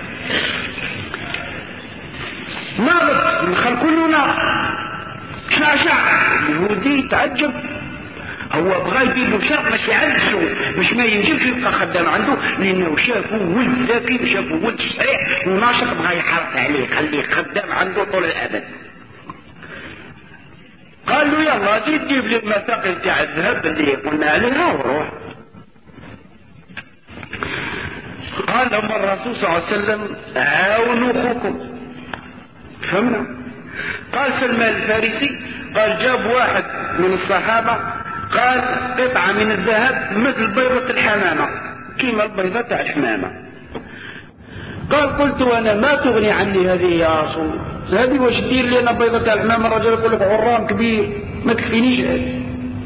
ناضت نخلقوا شعشع. اليهودي تعجب، هو بغى يدير له شرط باش يعرفوا باش ما ينجمش يبقى خدام عنده، لانه شافوا ولد ذكي وشافوا ولد صحيح وناشط، بغى يحرص عليه يخليه خدام عنده طول الابد. قال له يلا زيد جيب لي المثاقل تاع الذهب اللي قلنا عليها وروح. قال لهم الرسول صلى الله عليه وسلم عاونوا اخوكم، فهمنا؟ قال سلمان الفارسي قال جاب واحد من الصحابه قال قطعه من الذهب مثل بيضه الحمامه، كيما البيضه تاع الحمامه. قال قلت انا ما تغني عني هذه يا رسول الله، هذه واش دير لي انا بيضه تاع الحمامه؟ الرجل يقول لك غرام كبير ما تكفينيش هذه.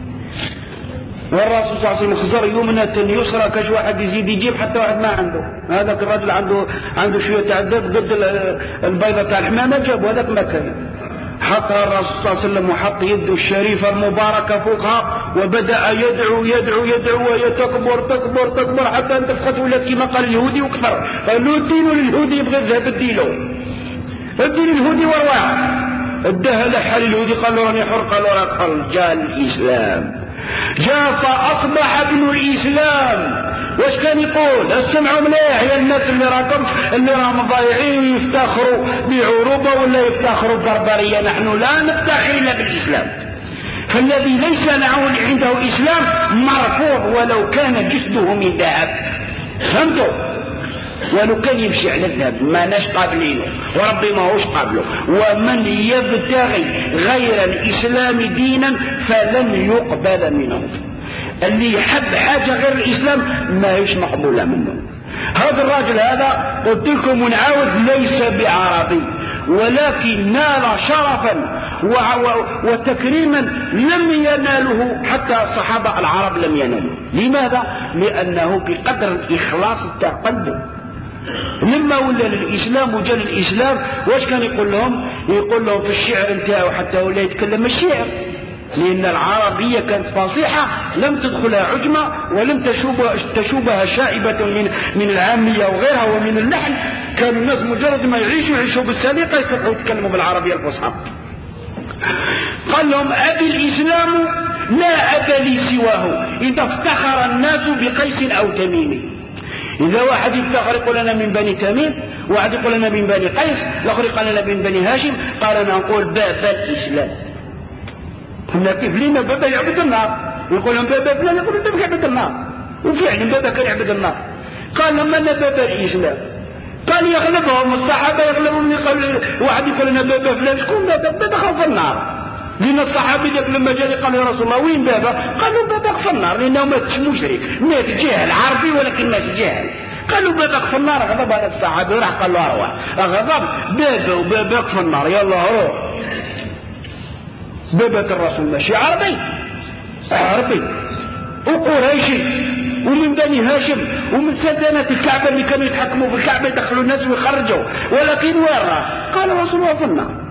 والرسول صلى الله عليه وسلم خزر يمنة يسرى كاش واحد يزيد يجيب حتى واحد ما عنده. هذاك الرجل عنده عنده شويه تاع الذهب قد البيضه تاع الحمامه جاب هذاك ما كان. حط الرسول صلى الله عليه وسلم وحط يده الشريفه المباركه فوقها وبدا يدعو يدعو يدعو ويتكبر تكبر تكبر حتى انتفخت ولات كما قال اليهودي وكثر. قال له ادينوا لليهودي يبغي الذهب اديله، ادي لليهودي ورواه. اداها لحال اليهودي قال له راني حر، قال له راك حر. جاء الاسلام، جاء فاصبح ابن الاسلام. واش كان يقول؟ اسمعوا مليح يا الناس اللي راكم اللي راهم ضايعين ويفتخروا بعروبه ولا يفتخروا بربريه، نحن لا نفتخر الا بالاسلام. فالذي ليس عنده اسلام مرفوع ولو كان جسده من ذهب، فهمتوا؟ ولو كان يمشي على الذهب ما ناش قابلينه، وربي ما هوش قابله. ومن يبتغي غير الاسلام دينا فلن يقبل منه. اللي يحب حاجه غير الاسلام ما هيش مقبوله منه. هذا الراجل هذا قلت لكم ونعاود ليس بعربي، ولكن نال شرفا وتكريما لم يناله حتى الصحابه العرب لم ينالوا. لماذا؟ لانه بقدر الاخلاص تاع قلبه. لما ولا للاسلام وجا للاسلام واش كان يقول لهم؟ يقول لهم في الشعر نتاعو حتى ولا يتكلم الشعر، لان العربيه كانت فصيحه لم تدخلها عجمه ولم تشوبها شائبه من من العاميه وغيرها ومن اللحن. كانوا الناس مجرد ما يعيشوا يعيشوا بالسليقه يصبحوا يتكلموا بالعربيه الفصحى. قال لهم ابي الاسلام لا ابا لي سواه اذا افتخر الناس بقيس او تميم. إذا واحد يفتخر يقول أنا من بني تميم، واحد يقول أنا من بني قيس، الآخر يقول أنا من بني هاشم، قال أنا نقول بابا الإسلام. قلنا كيف لينا بابا يعبد النار؟ يقول لهم بابا فلان، يقول أنت يعبد النار، وفعلا بابا كان يعبد النار. قال لما أنا بابا الإسلام، قال يغلبهم الصحابة يغلبهم. يقول واحد يقول أنا بابا فلان، شكون بابا؟ بابا خلف النار. لأن الصحابي ذاك لما جاني قال يا رسول الله وين بابا؟ قالوا بابا في النار لأنه مات مشرك، مات جاهل عربي ولكن مات جاهل. قالوا بابا في النار. غضب هذا الصحابي وراح قال له اروح. غضب بابا وبابا في النار، يلا روح. بابا الرسول ماشي عربي، عربي وقريشي ومن بني هاشم ومن سدنة الكعبة اللي كانوا يتحكموا في الكعبة يدخلوا الناس ويخرجوا، ولكن وين راه؟ قال رسول الله في النار.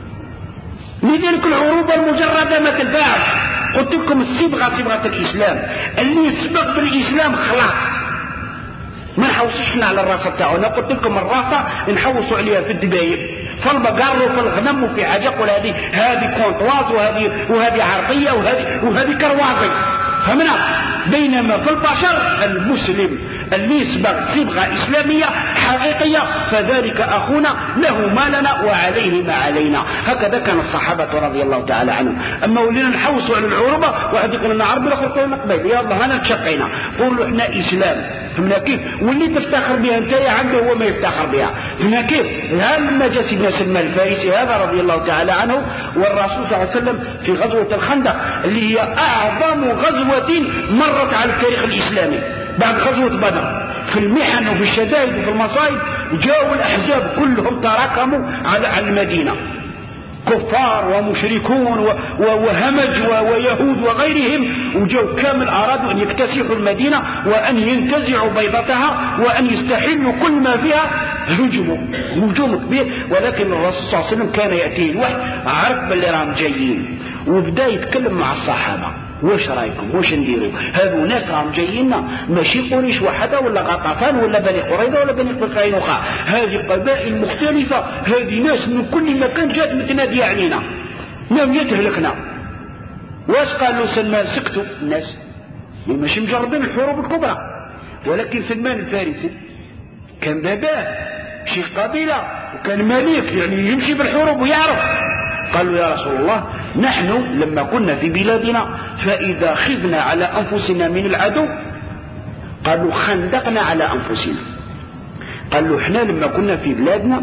لذلك العروبة المجردة ما تنفعش. قلت لكم الصبغة صبغة الإسلام، اللي يسبق بالإسلام خلاص ما نحوسوش احنا على الراسة بتاعنا. قلت لكم الراسة نحوسوا عليها في الدبايب، في البقر وفي الغنم وفي حاجة. قول هذه هذه كونتواز وهذه وهذه عربية وهذه وهذه كروازي، فهمنا؟ بينما في البشر المسلم اللي يصبغ صبغة إسلامية حقيقية فذلك أخونا له ما لنا وعليه ما علينا. هكذا كان الصحابة رضي الله تعالى عنهم. أما ولينا نحوسوا على العروبة، واحد يقول لنا عربي الآخر يقول لنا قبيل، يلا هنا تشقينا. قولوا احنا إسلام، فهمنا كيف؟ واللي تفتخر بها انت عنده هو ما يفتخر بها. فهمنا كيف؟ لما جاء سيدنا سلمان الفارسي هذا رضي الله تعالى عنه والرسول صلى الله عليه وسلم في غزوة الخندق اللي هي أعظم غزوة مرت على التاريخ الإسلامي بعد غزوة بدر، في المحن وفي الشدائد وفي المصائب جاءوا الأحزاب كلهم تراكموا على المدينة، كفار ومشركون وهمج ويهود وغيرهم، وجاءوا كامل أرادوا أن يكتسحوا المدينة وأن ينتزعوا بيضتها وأن يستحلوا كل ما فيها. هجموا هجوم كبير، ولكن الرسول صلى الله عليه وسلم كان يأتيه الوحي عرف باللي راهم جايين، وبدأ يتكلم مع الصحابة واش رايكم واش نديروا؟ هذو ناس راهم جاييننا ماشي قريش وحده ولا غطفان ولا بني قريظه ولا بني قينقاع، هذه قبائل مختلفه، هذه ناس من كل مكان جات متناديه علينا نام يتهلكنا. واش قالوا سلمان؟ سكتوا الناس ماشي مجربين الحروب الكبرى، ولكن سلمان الفارسي كان باباه شي قبيله وكان ملك يعني يمشي بالحروب ويعرف. قالوا يا رسول الله نحن لما كنا في بلادنا فإذا خذنا على أنفسنا من العدو قالوا خندقنا على أنفسنا. قالوا احنا لما كنا في بلادنا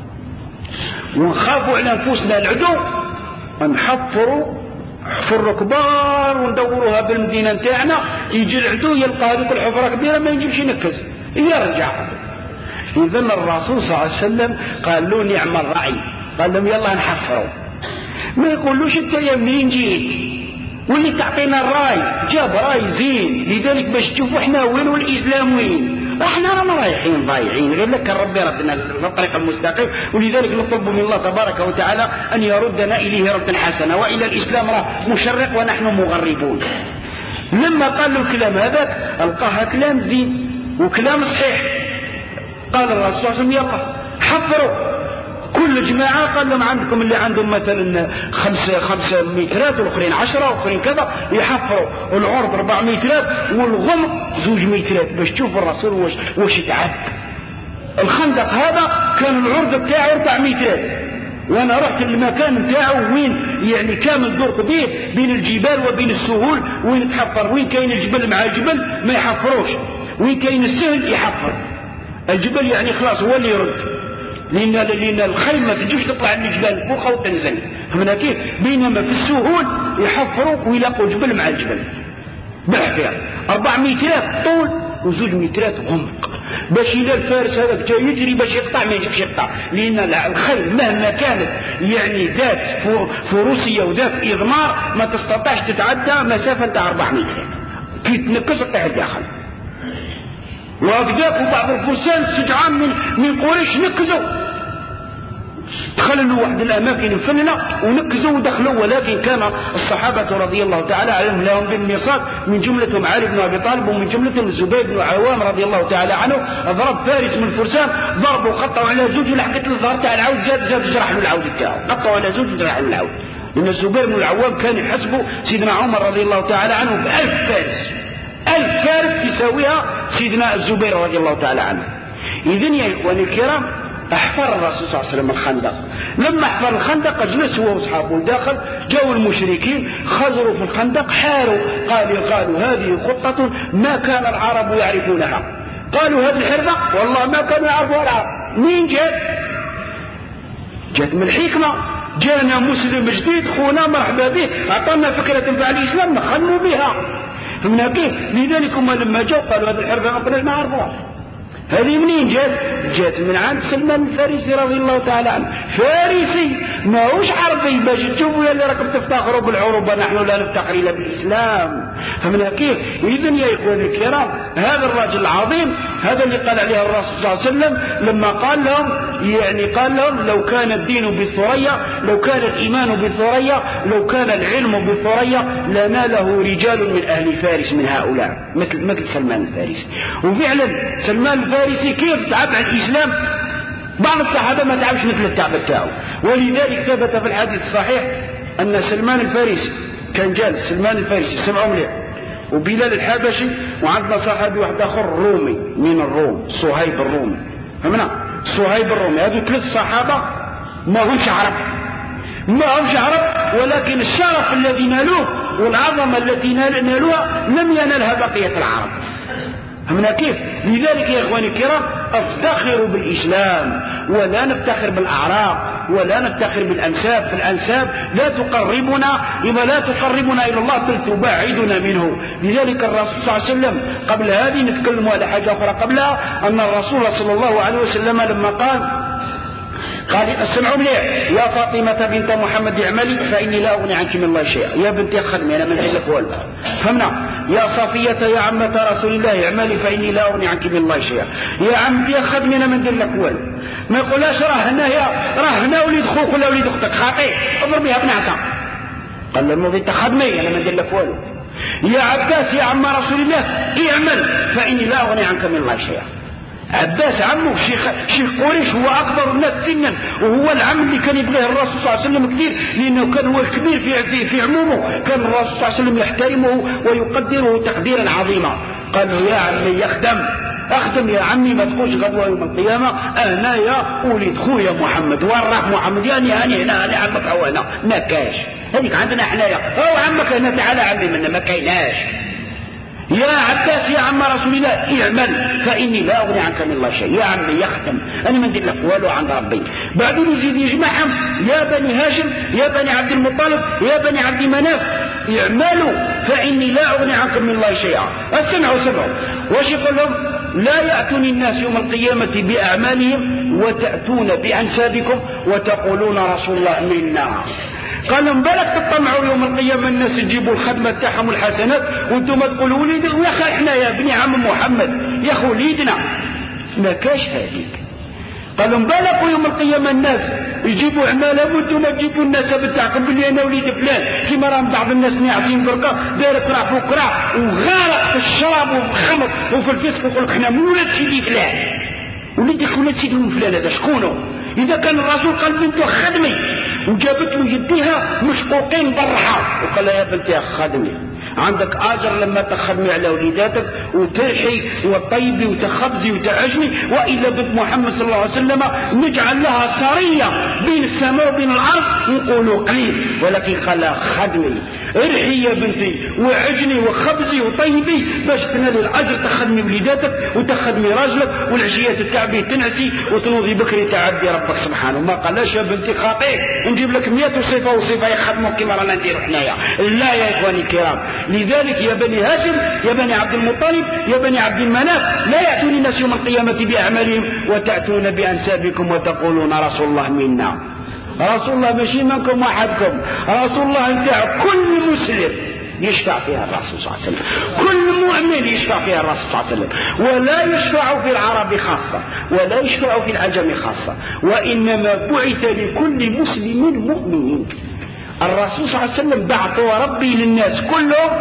ونخافوا على أنفسنا العدو نحفروا حفر كبار وندوروها بالمدينة نتاعنا، يجي العدو يلقى هذيك الحفرة كبيرة ما ينجمش ينكز يرجع. إذن الرسول صلى الله عليه وسلم قال له نعم الرعي، قال لهم يلا نحفروا، ما يقولوش انت يا منين جيت واللي تعطينا الراي جاب راي زين، لذلك باش تشوفوا احنا وين والاسلام وين، احنا رانا رايحين ضايعين غير لك ربي ردنا للطريق المستقيم، ولذلك نطلب من الله تبارك وتعالى ان يردنا اليه ردا حسنا والى الاسلام راه مشرق ونحن مغربون. لما قال له الكلام هذاك القاها كلام زين وكلام صحيح، قال الرسول صلى الله عليه وسلم يلا حفروا كل جماعة. قال لهم عندكم اللي عندهم مثلا خمسة خمسة مترات والآخرين عشرة والآخرين كذا يحفروا، العرض أربع مترات والغمق زوج مترات باش تشوف الرسول واش واش يتعب. الخندق هذا كان العرض بتاعه أربع مترات، وانا رحت المكان بتاعه وين يعني كامل دور كبير بين الجبال وبين السهول، وين تحفر وين كاين الجبل مع الجبل ما يحفروش، وين كاين السهل يحفر. الجبل يعني خلاص هو اللي يرد، لأن لأن الخيل ما تجيش تطلع من الجبال فوق أو تنزل، فهمنا كيف؟ بينما في السهول يحفروا ويلاقوا جبل مع الجبل بالحفير أربع مترات طول وزوج مترات غمق، باش إذا الفارس هذا جاي يجري باش يقطع ما يجيش يقطع، لأن الخيل مهما كانت يعني ذات فروسية وذات إضمار ما تستطيعش تتعدى مسافة تاع أربع مترات، كي تنكس تطيح الداخل. وهكذاك وبعض الفرسان سجعان من من قريش نكزوا دخلوا واحد الاماكن مفننه ونكزوا ودخلوا، ولكن كان الصحابه رضي الله تعالى عليهم لهم بالميثاق، من جملتهم علي بن ابي طالب ومن جملتهم الزبير بن عوام رضي الله تعالى عنه، ضرب فارس من الفرسان ضربوا قطعوا على زوج ولحقت الظهر تاع العود زاد زاد جرح له العود تاعه، قطعوا على زوج وجرح له العود، لان الزبير بن العوام كان يحسبوا سيدنا عمر رضي الله تعالى عنه بألف فارس، ألف فارس يساويها سيدنا الزبير رضي الله تعالى عنه. إذن يا إخواني الكرام أحفر الرسول صلى الله عليه وسلم الخندق، لما أحفر الخندق جلس هو وأصحابه داخل، جاءوا المشركين خزروا في الخندق حاروا، قالوا قالوا هذه خطة ما كان العرب يعرفونها، قالوا هذه الحربة والله ما كانوا يعرفوها العرب. مين جات؟ جات من الحكمة، جانا مسلم جديد خونا مرحبا به أعطانا فكرة تنفع الإسلام نخلوا بها، فمن كيف؟ لذلك هم لما جاءوا قالوا هذه الحربة ما كناش نعرفوها. هذه منين جات؟ جات من عند سلمان الفارسي رضي الله تعالى عنه، فارسي ما هوش عربي باش تشوفوا يا اللي راكم تفتخروا بالعروبة، نحن لا نفتخر إلا بالإسلام، فمن كيف؟ إذن يا إخواني الكرام هذا الرجل العظيم هذا اللي قال عليه الرسول صلى الله عليه وسلم لما قال لهم، يعني قال لهم لو كان الدين بالثريا، لو كان الإيمان بالثريا، لو كان العلم بالثريا لناله رجال من أهل فارس من هؤلاء، مثل مثل سلمان الفارسي. وفعلا سلمان الفارسي كيف تعب على الإسلام؟ بعض الصحابة ما تعبش مثل التعب بتاعه، ولذلك ثبت في الحديث الصحيح أن سلمان الفارسي كان جالس، سلمان الفارسي سمعوا مليح، وبلال الحبشي، وعندنا صحابي واحد آخر رومي من الروم صهيب الرومي، فهمنا؟ صهيب الرومي، هذو ثلاث صحابة ما همش عرب، ما همش عرب، ولكن الشرف الذي نالوه والعظمة التي نالوها لم ينالها بقية العرب. فهمنا كيف؟ لذلك يا إخواني الكرام افتخروا بالإسلام ولا نفتخر بالأعراق ولا نفتخر بالأنساب. فالأنساب لا تقربنا إما لا تقربنا إلى الله بل تبعدنا منه. لذلك الرسول صلى الله عليه وسلم قبل هذه نتكلم على حاجة أخرى قبلها، أن الرسول صلى الله عليه وسلم لما قال قال اسمعوا مليح يا فاطمة بنت محمد اعملي فإني لا أغني عنك من الله شيئا. يا بنتي خدمي أنا من عندك والو. فهمنا؟ يا صفية يا عمة رسول الله اعملي فإني لا أغني عنك من الله شيئا. يا عمتي خدمي أنا من لك والو. ما يقولهاش راه هنا يا راه هنا وليد خوك ولا وليد اختك خاطئ اضربيها بنعسة. قال له الماضي تخدمي أنا من لك والو. يا عباس يا عم رسول الله اعمل فإني لا أغني عنك من الله شيئا. عباس عمه شيخ شيخ قريش هو أكبر الناس سنا وهو العم اللي كان يبغيه الرسول صلى الله عليه وسلم كثير لأنه كان هو الكبير في في, في عمومه. كان الرسول صلى الله عليه وسلم يحترمه ويقدره تقديرا عظيما. قال له يا عمي يخدم اخدم يا عمي ما تقولش غدوة يوم القيامة انا يا وليد خويا محمد وين راح محمد يعني هاني هنا هاني عمك او انا ما كاش هذيك عندنا حنايا هو عمك هنا تعالى عمي منا ما كايناش. يا عباس يا عم رسول الله اعمل فإني لا أغني عنك من الله شيء. يا عمي يختم أنا ما ندير لك والو عند ربي. بعدين يزيد يجمعهم يا بني هاشم يا بني عبد المطلب يا بني عبد مناف اعملوا فإني لا أغني عنكم من الله شيئا. اسمعوا سمعوا واش يقول لهم؟ لا يأتوني الناس يوم القيامة بأعمالهم وتأتون بأنسابكم وتقولون رسول الله منا. قال لهم بالك تطمعوا يوم القيامة الناس يجيبوا الخدمة تاعهم الحسنات وانتم تقولوا وليد يا اخي احنا يا ابن عم محمد يا اخو وليدنا ما كاش هذيك. قال لهم بالك يوم القيامة الناس يجيبوا اعمالهم وانتم تجيبوا الناس بتاعكم بلي انا وليد فلان كيما راهم بعض الناس ناعسين فرقه داير كرع فوق كرع وغارق في الشراب وفي الخمر وفي الفسق ويقول لك احنا مولد سيدي فلان. وليد ولد سيدهم فلان هذا شكونه؟ إذا كان الرسول قال بنته خدمي وجابت له يديها مشقوقين برها وقال يا بنتي خدمي عندك اجر لما تخدمي على وليداتك وترحي وطيبي وتخبزي وتعجني. والا بنت محمد صلى الله عليه وسلم نجعل لها سريه بين السماء وبين الارض ونقولوا قليل ولكن قال خدمي ارحي يا بنتي وعجني وخبزي وطيبي باش تنال الاجر تخدمي وليداتك وتخدمي راجلك والعشيات تتعبي تنعسي وتنوضي بكري تعبدي ربك سبحانه. ما قالش يا بنتي خاطئ نجيب لك مئة صفه وصفه يخدموا كما رانا نديروا حنايا. لا يا اخواني الكرام. لذلك يا بني هاشم يا بني عبد المطلب يا بني عبد المناف لا يأتون الناس يوم القيامة بأعمالهم وتأتون بأنسابكم وتقولون رسول الله منا. رسول الله ماشي منكم وحدكم. رسول الله نتاع كل مسلم يشفع فيها الرسول صلى الله عليه وسلم. كل مؤمن يشفع فيها الرسول صلى الله عليه وسلم. ولا يشفع في العرب خاصة ولا يشفع في العجم خاصة وإنما بعث لكل مسلم مؤمن. الرسول صلى الله عليه وسلم بعثه ربي للناس كلهم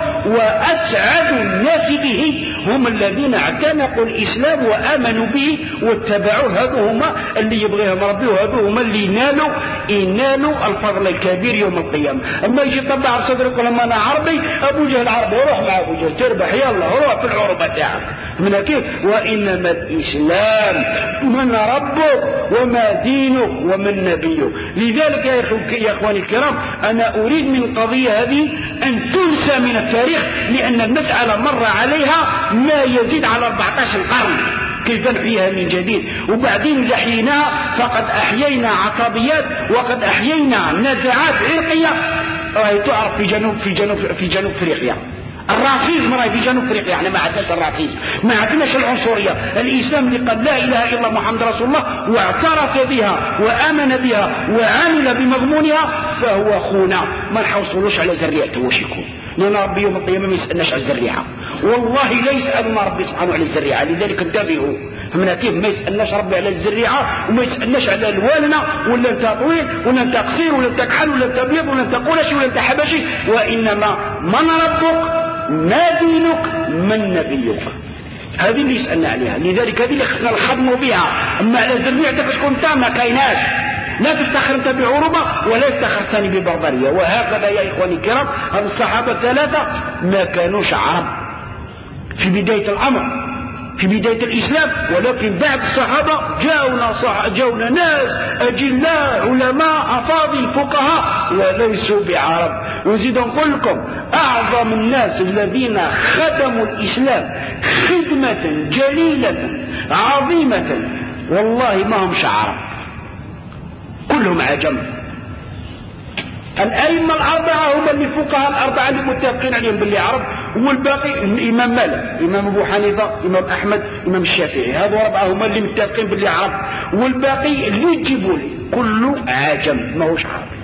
وأسعد الناس به هم الذين اعتنقوا الإسلام وآمنوا به واتبعوه. هذو هما اللي يبغيهم ربي وهذو هما اللي ينالوا ينالوا الفضل الكبير يوم القيامة. أما يجي طبع صدرك لما أنا عربي أبو جهل عربي روح مع أبو جهل تربح يلا روح في العربة تاعك من كيف. وإنما الإسلام من ربك وما دينك ومن نبيك. لذلك يا إخواني الكرام أنا أريد من القضية هذه أن تنسى من التاريخ لأن المسألة مر عليها ما يزيد على أربعة عشر قرن كيف نحييها من جديد. وبعدين لحيناها فقد أحيينا عصبيات وقد أحيينا نزاعات عرقية راهي تعرف في جنوب في جنوب في جنوب أفريقيا. الراسيزم راهي في جنوب افريقيا. احنا ما عندناش الراسيزم ما عندناش العنصريه. الاسلام اللي قال لا اله الا محمد رسول الله واعترف بها وامن بها وعمل بمضمونها فهو خونا ما نحوصلوش على ذريعته واش يكون. لان ربي يوم القيامه ما يسالناش على الذريعه والله لا يسالنا ربي سبحانه على الذريعه. لذلك انتبهوا فمن كيف ما يسالناش ربي على الذريعه وما يسالناش على الوالنا ولا انت طويل ولا انت قصير ولا انت كحل ولا انت ابيض ولا انت قرشي ولا انت حبشي. وانما من ربك ما دينك من نبيك. هذه اللي يسألنا عليها. لذلك هذه اللي خصنا نخدموا بها. أما على ذريعتك شكون انت ما كايناش. لا تفتخر انت بعروبة ولا يفتخر ثاني ببربرية. وهكذا يا إخواني الكرام هذا الصحابة الثلاثة ما كانوش عرب في بداية الأمر في بداية الإسلام، ولكن بعد الصحابة جاءونا, صح... جاءونا ناس أجلاء علماء أفاضل فقهاء وليسوا بعرب. وزيد نقول لكم أعظم الناس الذين خدموا الإسلام خدمة جليلة عظيمة والله ما هم عرب، كلهم عجم. الأئمة الأربعة هم اللي فقهاء الأربعة اللي متفقين عليهم باللي عرب، والباقي إمام مالك، إمام أبو حنيفة، إمام أحمد، إمام الشافعي، هذا أربعة هم اللي متفقين باللي عرب، والباقي اللي يجيبوا لي كله عجم ما هوش عربي.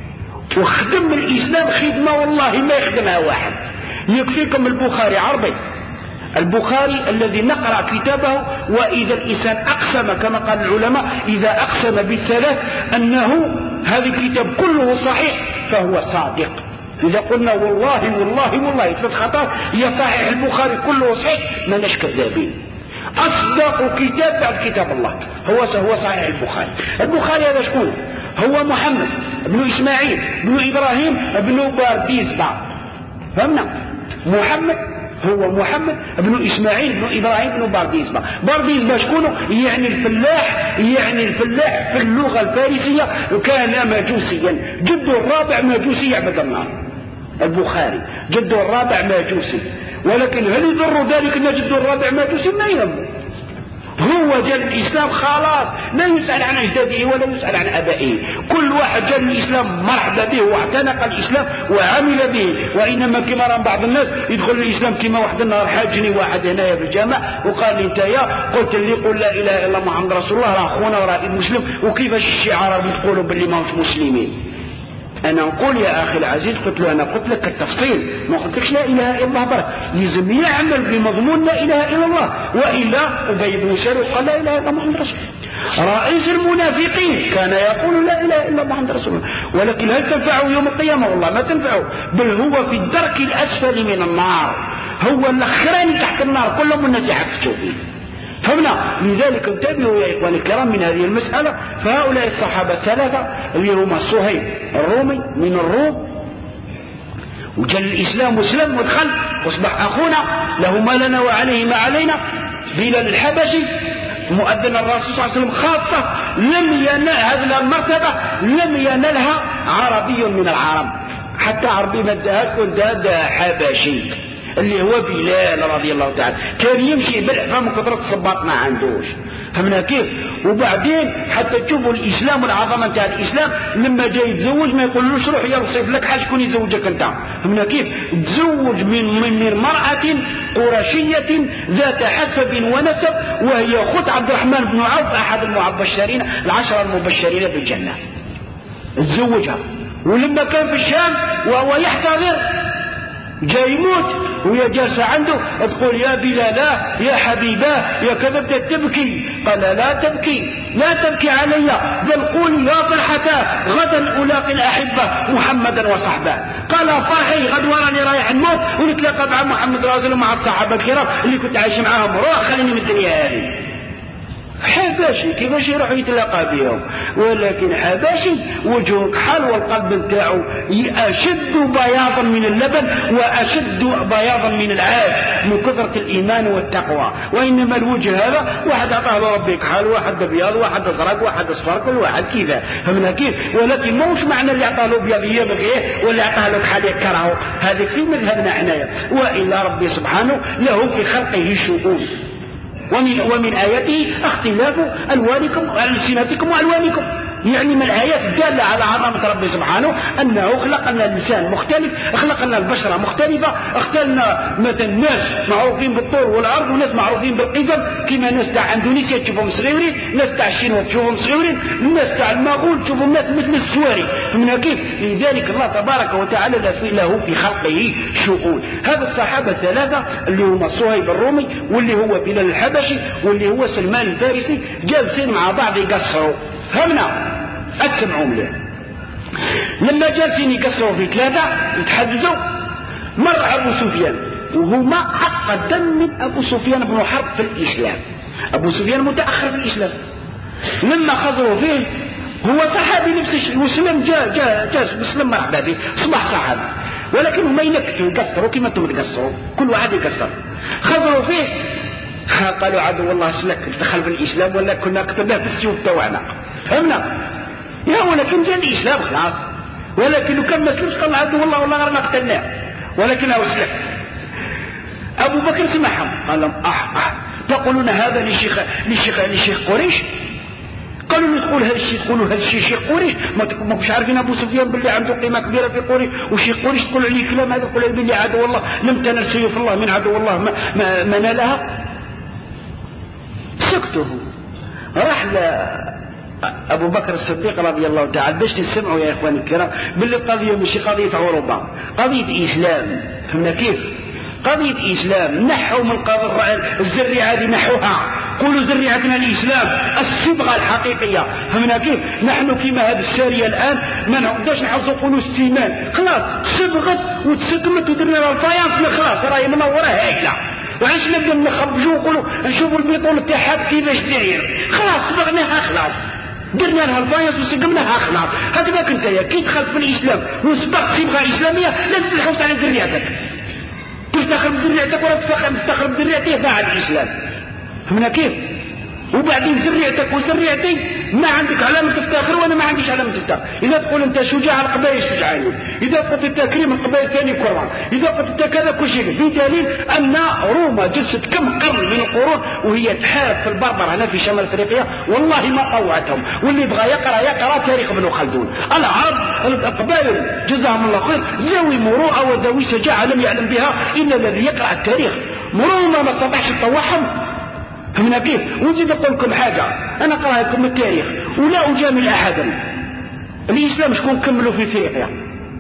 وخدم الإسلام خدمة والله ما يخدمها واحد. يكفيكم البخاري عربي، البخاري الذي نقرأ كتابه وإذا الإنسان أقسم كما قال العلماء إذا أقسم بالثلاث أنه هذا الكتاب كله صحيح فهو صادق. إذا قلنا والله والله والله ثلاث خطأ يا صحيح البخاري كله صحيح ما نش كذابين. أصدق كتاب بعد كتاب الله هو هو صحيح البخاري. البخاري هذا شكون؟ هو محمد بن إسماعيل بن إبراهيم بن بارديزبة. فهمنا؟ محمد هو محمد بن إسماعيل بن إبراهيم بن بارديزبة. بارديزبة شكونه؟ يعني الفلاح، يعني الفلاح في اللغة الفارسية كان مجوسيا، جده الرابع مجوسي يعبد النار. البخاري جده الرابع مجوسي، ولكن هل يضر ذلك أن جده الرابع مجوسي؟ ما يهمه، هو جاء الإسلام خلاص لا يسأل عن أجداده ولا يسأل عن أبائه. كل واحد جاء الإسلام مرحبا به واعتنق الإسلام وعمل به. وإنما كما رأى بعض الناس يدخل الإسلام كما واحد النهار حاجني واحد هنايا في الجامع وقال لي انت يا قلت اللي يقول لا إله إلا الله محمد رسول الله راه أخونا وراه مسلم، وكيفاش الشعراء بتقولوا باللي ما هوش مسلمين؟ أنا أقول يا أخي العزيز قلت له أنا قلت لك التفصيل، ما قلت لكش لا إله إلا الله برك، يلزم يعمل بمضمون لا إله إلا الله، وإلا أبي بن سلول قال لا إله إلا محمد رسول الله. رئيس المنافقين كان يقول لا إله إلا محمد رسول الله، ولكن هل تنفعه يوم القيامة؟ والله ما تنفعه، بل هو في الدرك الأسفل من النار، هو الأخراني تحت النار، كلهم الناس يحبتوا فيه. فهمنا؟ لذلك انتبهوا يا إخواني الكرام من هذه المسألة. فهؤلاء الصحابة الثلاثة اللي هم صهيب الرومي من الروم وجل الإسلام مسلم ودخل واصبح أخونا له ما لنا وعليه ما علينا. بلال الحبشي مؤذن الرسول صلى الله عليه وسلم خاصة لم ينال هذه المرتبة لم ينالها عربي من العرب، حتى عربي ما ادهاش وادها حبشي اللي هو بلال رضي الله تعالى، كان يمشي بالعفا من كثرة الصباط ما عندوش. فهمنا كيف؟ وبعدين حتى تشوفوا الإسلام والعظمة تاع الإسلام لما جاي يتزوج ما يقولوش روح يا وصيف لك حاج شكون يزوجك انت. فهمنا كيف؟ تزوج من من امرأة قرشية ذات حسب ونسب وهي أخت عبد الرحمن بن عوف أحد المبشرين العشرة المبشرين بالجنة. تزوجها ولما كان في الشام وهو يحتضر جاي يموت وهي جالسة عنده تقول يا بلالا يا حبيباه يا كذا، بدأت تبكي. قال لا تبكي لا تبكي علي، بل قولي يا فرحتاه غدا ألاقي الأحبة محمدا وصحبه. قال فرحي غد وراني رايح الموت ونتلاقى مع محمد صلى الله عليه وسلم مع الصحابة الكرام اللي كنت عايش معاهم، روح خليني من الدنيا هذه. حباشي كيفاش يروح يتلاقى بهم؟ ولكن حباشي وجهه كحل والقلب نتاعو أشد بياضا من اللبن وأشد بياضا من العاج من كثرة الإيمان والتقوى. وإنما الوجه هذا واحد أعطاه له ربي كحل، واحد أبيض، واحد أزرق، واحد أصفر، كل واحد كذا. فمن كيف؟ ولكن موش معنى اللي أعطاه له أبيض يبغيه واللي أعطاه له كحل يكرهه، هذا في مذهبنا عناية. وإلا ربي سبحانه له في خلقه شؤون، ومن, ومن آياته اختلاف ألوانكم وألسنتكم وألوانكم، يعني من الآيات الدالة على عظمة ربي سبحانه أنه خلقنا الإنسان مختلف، خلقنا البشرة مختلفة، اختلنا مثلا ناس معروفين بالطول والعرض وناس معروفين بالقزم، كما ناس تاع اندونيسيا تشوفهم صغيرين، ناس تاع الشين تشوفهم صغيرين، ناس تاع المغول تشوفهم ناس مثل السواري. من كيف؟ لذلك الله تبارك وتعالى له في خلقه شؤون. هذا الصحابة الثلاثة اللي هم صهيب الرومي واللي هو بلال الحبشي واللي هو سلمان الفارسي جالسين مع بعض يقصروا. فهمنا؟ أسمعوا مليح. لما جالسين يقصروا في ثلاثة يتحدثوا مر أبو سفيان وهما أقدم من أبو سفيان بن حرب في الإسلام. أبو سفيان متأخر في الإسلام. لما خضروا فيه هو صحابي نفس الشيء، مسلم جاء جاء جاء مسلم مرحبا به أصبح صحابي، ولكن هما ينكتوا يقصروا كما أنتم تقصروا، كل واحد يقصر. خضروا فيه قالوا عدو الله سلك دخل في الإسلام ولا كنا قتلناه بالسيوف تاعنا. فهمنا يا ولكن جاء الإسلام خلاص، ولكن لو كان ما سلمش قال عدو الله والله غير قتلناه، ولكن هو سلك. أبو بكر سمعهم قال لهم أح أح تقولون هذا لشيخ لشيخ لشيخ قريش؟ قالوا له تقول هذا الشيء تقولوا هذا الشيء شيخ قريش، ما كنتش عارفين ابو سفيان باللي عنده قيمه كبيره في قريش، وشيخ قريش تقول عليه كلام هذا، تقول باللي عدو الله لم تنل سيوف الله من عدو الله ما, ما, ما نالها. سكته راح ل ابو بكر الصديق رضي الله تعالى باش تسمعوا يا اخواني الكرام باللي القضيه مش قضيه عروبه، قضيه اسلام. فهمنا كيف؟ قضيه اسلام. نحوا من قضيه الزريعه هذه نحوها، قولوا زريعتنا الإسلام الصبغة الحقيقية. فهمنا كيف؟ نحن كما هذه السارية الآن ما نقدرش نحوزوا قولوا السيمان، خلاص صبغت وتسقمت ودرنا لها الفايانس، خلاص راهي منورة هايلة. وعلاش نبدا نخرجوا نقولوا نشوفوا البيطون تاعها كيفاش داير، خلاص صبغناها خلاص درنا لها الفايانس وسقمناها خلاص. هكذا كنت يا كي دخلت في الإسلام وصبغت صبغة إسلامية لازم تحوس على ذريعتك، تفتخر بذريعتك ولا تفتخر بذريعتك مع الإسلام. فهمنا كيف؟ وبعدين ذريعتك وذريعتي ما عندك علامة تفتخر وانا ما عنديش علامة تفتخر. اذا تقول انت شجاع القبائل شجعاني، اذا قلت انت كريم القبائل الثاني كرم، اذا قلت انت كذا كل شيء، في دليل ان روما جلست كم قرن من القرون وهي تحارب في البربر هنا في شمال افريقيا، والله ما طوعتهم. واللي يبغى يقرا يقرا تاريخ ابن خلدون. العرب القبائل جزاهم الله خير ذوي مروءه وذوي شجاعه لم يعلم بها الا الذي يقرا التاريخ. روما ما استطاعش تطوعهم. فهمنا كيف؟ ونزيد اقول لكم حاجه، انا اقرا لكم التاريخ ولا اجامل احدا. الاسلام شكون كملوا في افريقيا؟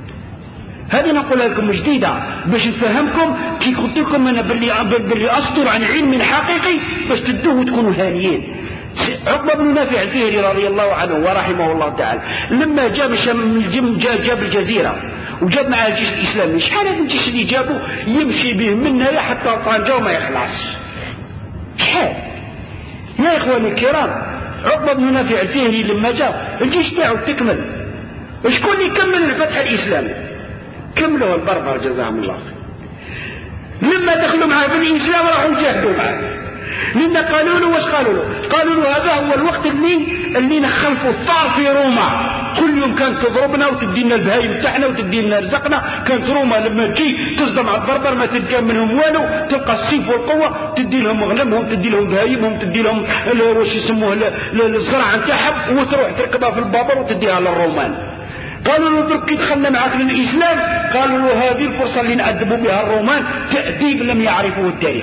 هذه نقولها لكم جديده باش نفهمكم كي قلت لكم انا باللي باللي اصدر عن علم حقيقي باش تدوه وتكونوا هانيين. عقبه بن نافع الفهري رضي الله عنه ورحمه الله تعالى لما جاب جاب جاب الجزيره وجاب معاه الجيش الاسلامي، شحال هذا الجيش اللي جابه يمشي به من هنا حتى طنجه وما يخلص. شحال يا اخواني الكرام؟ عقبه بن نافع الفهري لما جاء الجيش تاعو تكمل، شكون اللي كمل الفتح الاسلامي؟ كملوا البربر جزاهم الله خير. لما دخلوا معاه في الاسلام راحوا جاهدوا معاه، لان قالوا له واش قالوا له؟ قالوا له هذا هو الوقت اللي اللي نخلفوا الثار في روما، كل يوم كانت تضربنا وتدينا البهايم تاعنا وتدينا رزقنا. كانت روما لما تجي تصدم على البربر ما تلقى منهم والو، تلقى السيف والقوه، تدي لهم غنمهم، تدي لهم بهايمهم، تدي لهم واش يسموه الزرع نتاعهم، وتروح تركبها في البابر وتديها للرومان. قالوا له درك كي دخلنا معاك للاسلام، قالوا له هذه الفرصه اللي نعذبوا بها الرومان تأديب لم يعرفوه التاريخ.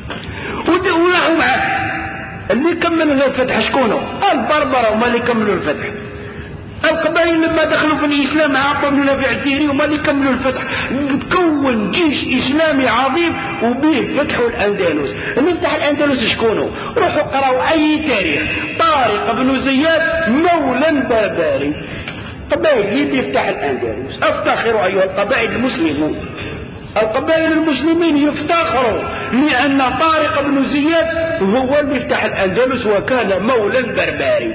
وراحوا معاه. اللي كملوا الفتح شكونه؟ البربره هما اللي كملوا الفتح. القبائل لما دخلوا في الاسلام عقبه بن نافع الفهري هما اللي كملوا الفتح، تكون جيش اسلامي عظيم وبه فتحوا الاندلس. اللي فتح الاندلس شكونه؟ روحوا قراوا اي تاريخ، طارق بن زياد مولى بربري، قبائل اللي يفتح الاندلس. افتخروا ايها القبائل المسلمون، القبائل المسلمين يفتخروا لأن طارق بن زياد هو اللي يفتح الأندلس وكان مولى بربري.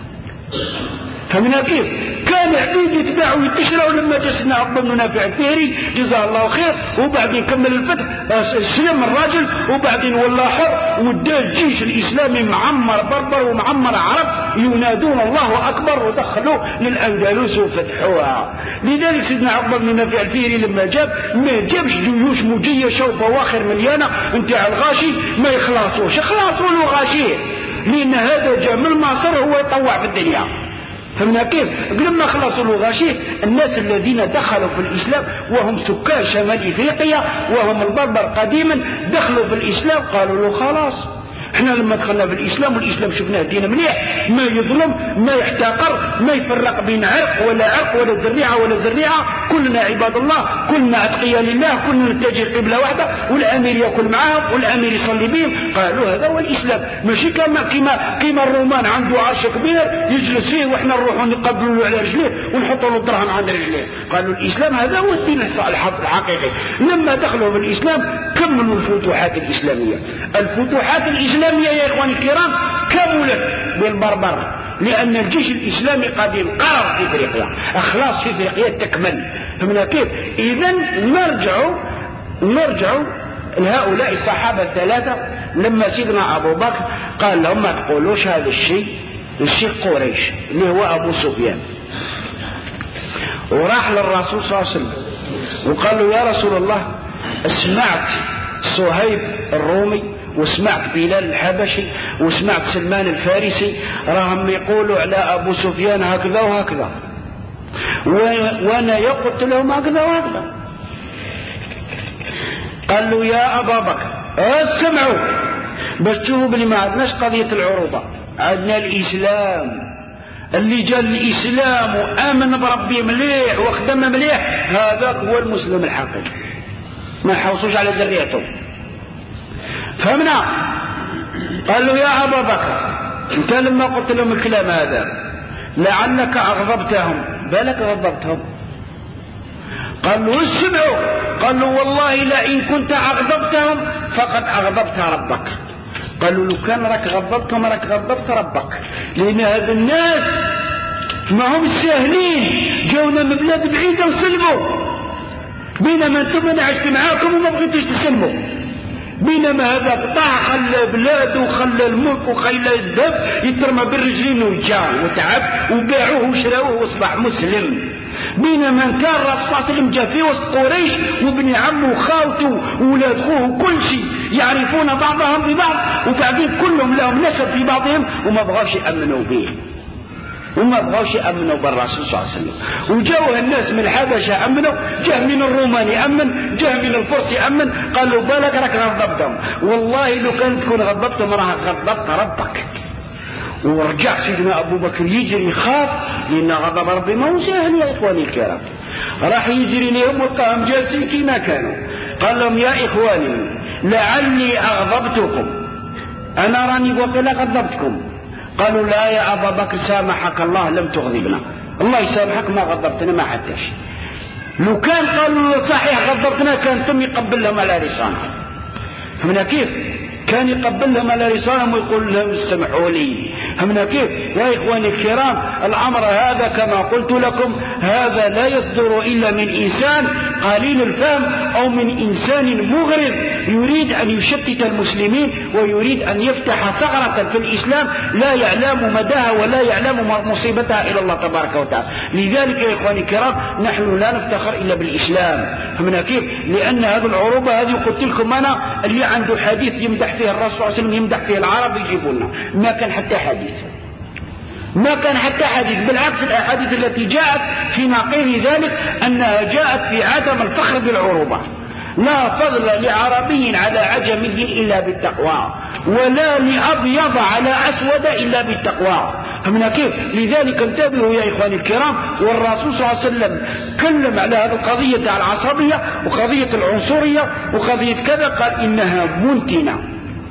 فمن كيف؟ كان عبيد يتباعوا ويتشروا لما جسنا عقبه بن نافع الفهري جزاه الله خير، وبعدين كمل الفتح سلم الراجل، وبعدين ولا حر ودا الجيش الإسلامي معمر بربر ومعمر عرب ينادون الله أكبر ودخلوا للأندلس وفتحوها. لذلك سيدنا عقبه بن نافع الفهري لما جاب ما جابش جيوش مجيشة وبواخر مليانة نتاع الغاشي ما يخلصوش، خلاصوا له غاشيه، لأن هذا جاء من المعصر هو يطوع في الدنيا. فمن كيف؟ لما خلصوا الغاشيه الناس الذين دخلوا في الإسلام وهم سكان شمال إفريقيا وهم البربر قديما دخلوا في الإسلام، قالوا له خلاص احنا لما دخلنا في الإسلام والإسلام شفناه دين مليح، ما يظلم ما يحتقر ما يفرق بين عرق ولا عرق ولا زريعة ولا زريعة، كلنا عباد الله، كلنا أتقياء لله، كلنا نتجه قبلة واحدة، والأمير يأكل معهم والأمير يصلي بهم. قالوا هذا هو الإسلام، ماشي كما كما كما الرومان عنده عرش كبير يجلس فيه واحنا نروحوا نقبلوا له على رجليه ونحطوا له الدرهم عند رجليه. قالوا الإسلام هذا هو الدين الحقيقي. لما دخلوا في الإسلام كملوا الفتوحات الإسلامية. الفتوحات الإسلامية يا إخواني الكرام كملت بالبربر، لأن الجيش الإسلامي قديم قرر في إفريقيا، أخلاص في إفريقيا تكمل. فمن كيف؟ إذن نرجع نرجع لهؤلاء الصحابة الثلاثة لما سيدنا أبو بكر قال لهم ما تقولوش هذا الشيء الشيخ قريش اللي هو أبو سفيان، وراح للرسول صلى الله عليه وسلم وقال له يا رسول الله سمعت صهيب الرومي وسمعت بلال الحبشي وسمعت سلمان الفارسي راهم يقولوا على أبو سفيان هكذا وهكذا، وانا قلت لهم هكذا وهكذا. قال له يا أبا بكر اسمعوا باش تشوفوا بلي ما عندناش قضية العروبة، عندنا الإسلام اللي جاء الإسلام وآمن بربي مليح وخدم مليح، هذاك هو المسلم الحقيقي، ما حوصوش على ذريته. فهمنا؟ قال له يا أبا بكر انت لما قلت لهم الكلام هذا لعلك أغضبتهم، بالك غضبتهم؟ قال له اسمعوا، قال له والله لئن كنت أغضبتهم فقد أغضبت ربك. قالوا لو كان راك غضبتهم راك غضبت ربك، لأن هذا الناس ما هم ساهلين، جاونا من بلاد بعيدة وسلموا، بينما انتم انا عشت معاكم وما بغيتوش تسلموا، بينما هذاك طاح خلى بلاد وخلى الملك وخلى الذهب يترمى بالرجلين وجاء وتعب وباعوه وشراوه واصبح مسلم، بينما كان الرسول صلى الله عليه وسلم جاء في وسط قريش وابن عمه وخالته وولاد خوه كل شيء يعرفون بعضهم ببعض، وبعدين كلهم لهم نسب في بعضهم وما بغاوش يأمنوا به وما بغاوش يأمنوا بالرسول صلى الله عليه وسلم. وجاوه الناس من الحبشة أمنوا، جاء من الرومان يأمن، جاء من الفرس يأمن، قالوا بالك راك غضبتهم، والله لو كان تكون غضبتهم راح غضبت ربك. ورجع سيدنا أبو بكر يجري يخاف لأن غضب ربي ما هو سهل يا إخواني الكرام، راح يجري لهم وقام جالسين كما كانوا، قال لهم يا إخواني لعلي أغضبتكم، أنا راني وقيل غضبتكم. قالوا لا يا أبا بكر سامحك الله لم تغضبنا، الله يسامحك ما غضبتنا ما حدش، لو كان قالوا صحيح غضبتنا كان تم يقبل لهم على لسانهم. فمن كيف كان يقبل لهم على لسانهم ويقول لهم استمعوا لي. همنا كيف يا إخواني الكرام؟ الأمر هذا كما قلت لكم هذا لا يصدر إلا من إنسان قليل الفهم أو من إنسان مغرض يريد أن يشتت المسلمين ويريد أن يفتح ثغرة في الإسلام لا يعلم مداها ولا يعلم مصيبتها إلى الله تبارك وتعالى. لذلك يا إخواني الكرام نحن لا نفتخر إلا بالإسلام. همنا كيف؟ لأن هذه العروبة هذه قلت لكم أنا اللي عنده حديث يمدح فيه الرسول صلى الله عليه وسلم يمدح فيه العرب يجيبوا لنا، ما كان حتى حديث، ما كان حتى حديث، بالعكس الأحاديث التي جاءت في نقيض ذلك أنها جاءت في عدم الفخر بالعروبة. لا فضل لعربي على عجمي إلا بالتقوى، ولا لأبيض على أسود إلا بالتقوى. فمن كيف؟ لذلك انتبهوا يا إخواني الكرام. والرسول صلى الله عليه وسلم تكلم على هذه القضية العصبية وقضية العنصرية وقضية كذا، قال إنها منتنة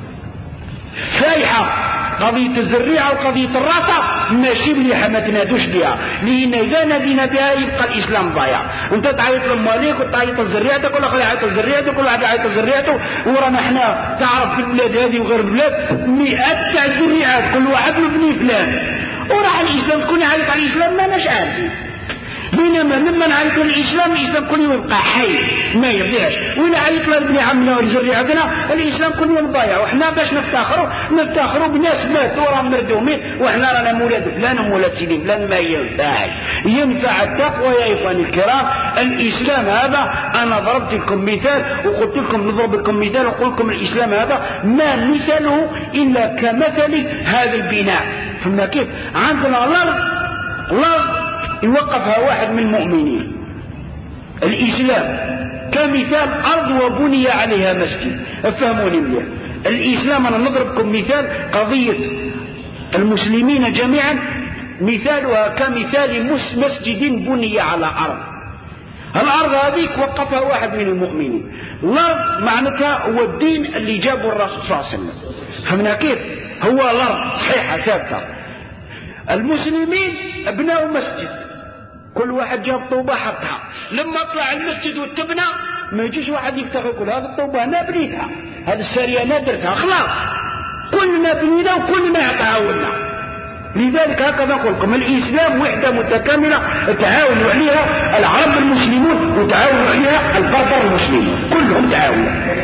فايحة، قضية الزريعة وقضية الراسة ماشي مليحة ما تنادوش بها، لأن إذا نادينا بها يبقى الإسلام ضايع. أنت تعيط لمواليك وتعيط لزريعتك ولا خلي يعيط لزريعته كل واحد يعيط لزريعته، ورانا احنا تعرف في البلاد هذه وغير البلاد مئات تاع الزريعات كل واحد مبني فلان، وراح الإسلام تكون يعيط على الإسلام ما ناش عارفين. بينما لما نعيط للإسلام الإسلام كل يوم يبقى حي ما يضيعش، وإلا عيط لابن عمنا ولزريعتنا الإسلام كل يوم ضايع. وإحنا باش نفتخروا نفتخروا بناس ماتوا وراهم مردومين، وإحنا رانا مولاد فلان ومولاد سيدي فلان، ما ينفعش. ينفع التقوى يا إخواني الكرام. الإسلام هذا أنا ضربت لكم مثال وقلت لكم نضرب لكم مثال وقلت لكم الإسلام هذا ما مثله إلا كمثل هذا البناء. فهمنا كيف؟ عندنا الأرض الأرض يوقفها واحد من المؤمنين، الإسلام كمثال أرض وبني عليها مسجد. افهموني مليح الإسلام. أنا نضربكم مثال قضية المسلمين جميعا مثالها كمثال مسجد بني على أرض. الأرض هذيك وقفها واحد من المؤمنين. الأرض معناتها هو الدين اللي جابه الرسول صلى الله عليه وسلم. فهمنا كيف؟ هو الأرض صحيحة ثابتة. المسلمين ابنوا مسجد، كل واحد جاب طوبة حطها. لما طلع المسجد والتبنى ما يجيش واحد يفتخر يقول هذه الطوبة أنا بنيتها، هذه السارية أنا درتها، خلاص كلنا بنينا وكلنا تعاوننا. لذلك هكذا أقول لكم الإسلام وحدة متكاملة تعاونوا عليها العرب المسلمون وتعاونوا عليها البربر المسلمون، كلهم تعاونوا.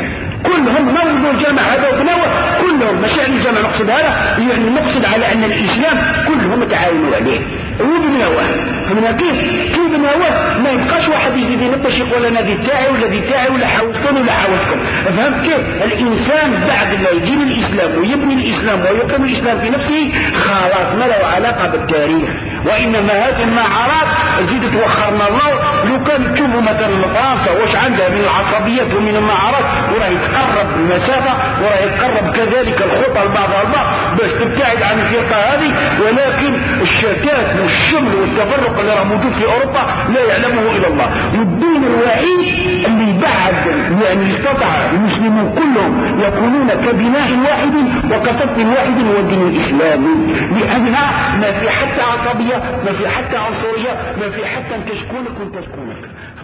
كلهم نوضوا الجامع هذا وبنوه كلهم مش يعني الجامع نقصد هذا، يعني نقصد على ان الاسلام كلهم تعاونوا عليه وبنوه. فمن كيف كيف بنوه ما يبقاش واحد يزيد ينبش يقول انا ذي تاعي ولا ذي تاعي ولا حاوزتني ولا حاوزكم. فهمت كيف؟ الانسان بعد ما يجيب الاسلام ويبني الاسلام ويقيم الاسلام في نفسه خلاص ما له علاقه بالتاريخ، وانما هذه المعارات زيد توخرنا الله. لو كان تشوفوا مثلا فرنسا واش عندها من العصبيات ومن المعارات، وراه يتقرب المسافه وراه يتقرب كذلك الخطى لبعضها البعض باش تبتعد عن الفرقه هذه، ولكن الشتات والشمل والتفرق اللي راه موجود في اوروبا لا يعلمه الا الله. والدين الوحيد اللي بعد يعني استطاع المسلمون كلهم يكونون كبناء واحد وكصف واحد هو الدين الاسلامي، لانها ما في حتى عصبيه، ما في حتى عنصريه، ما في حتى ان تشكونك وان تشكونك.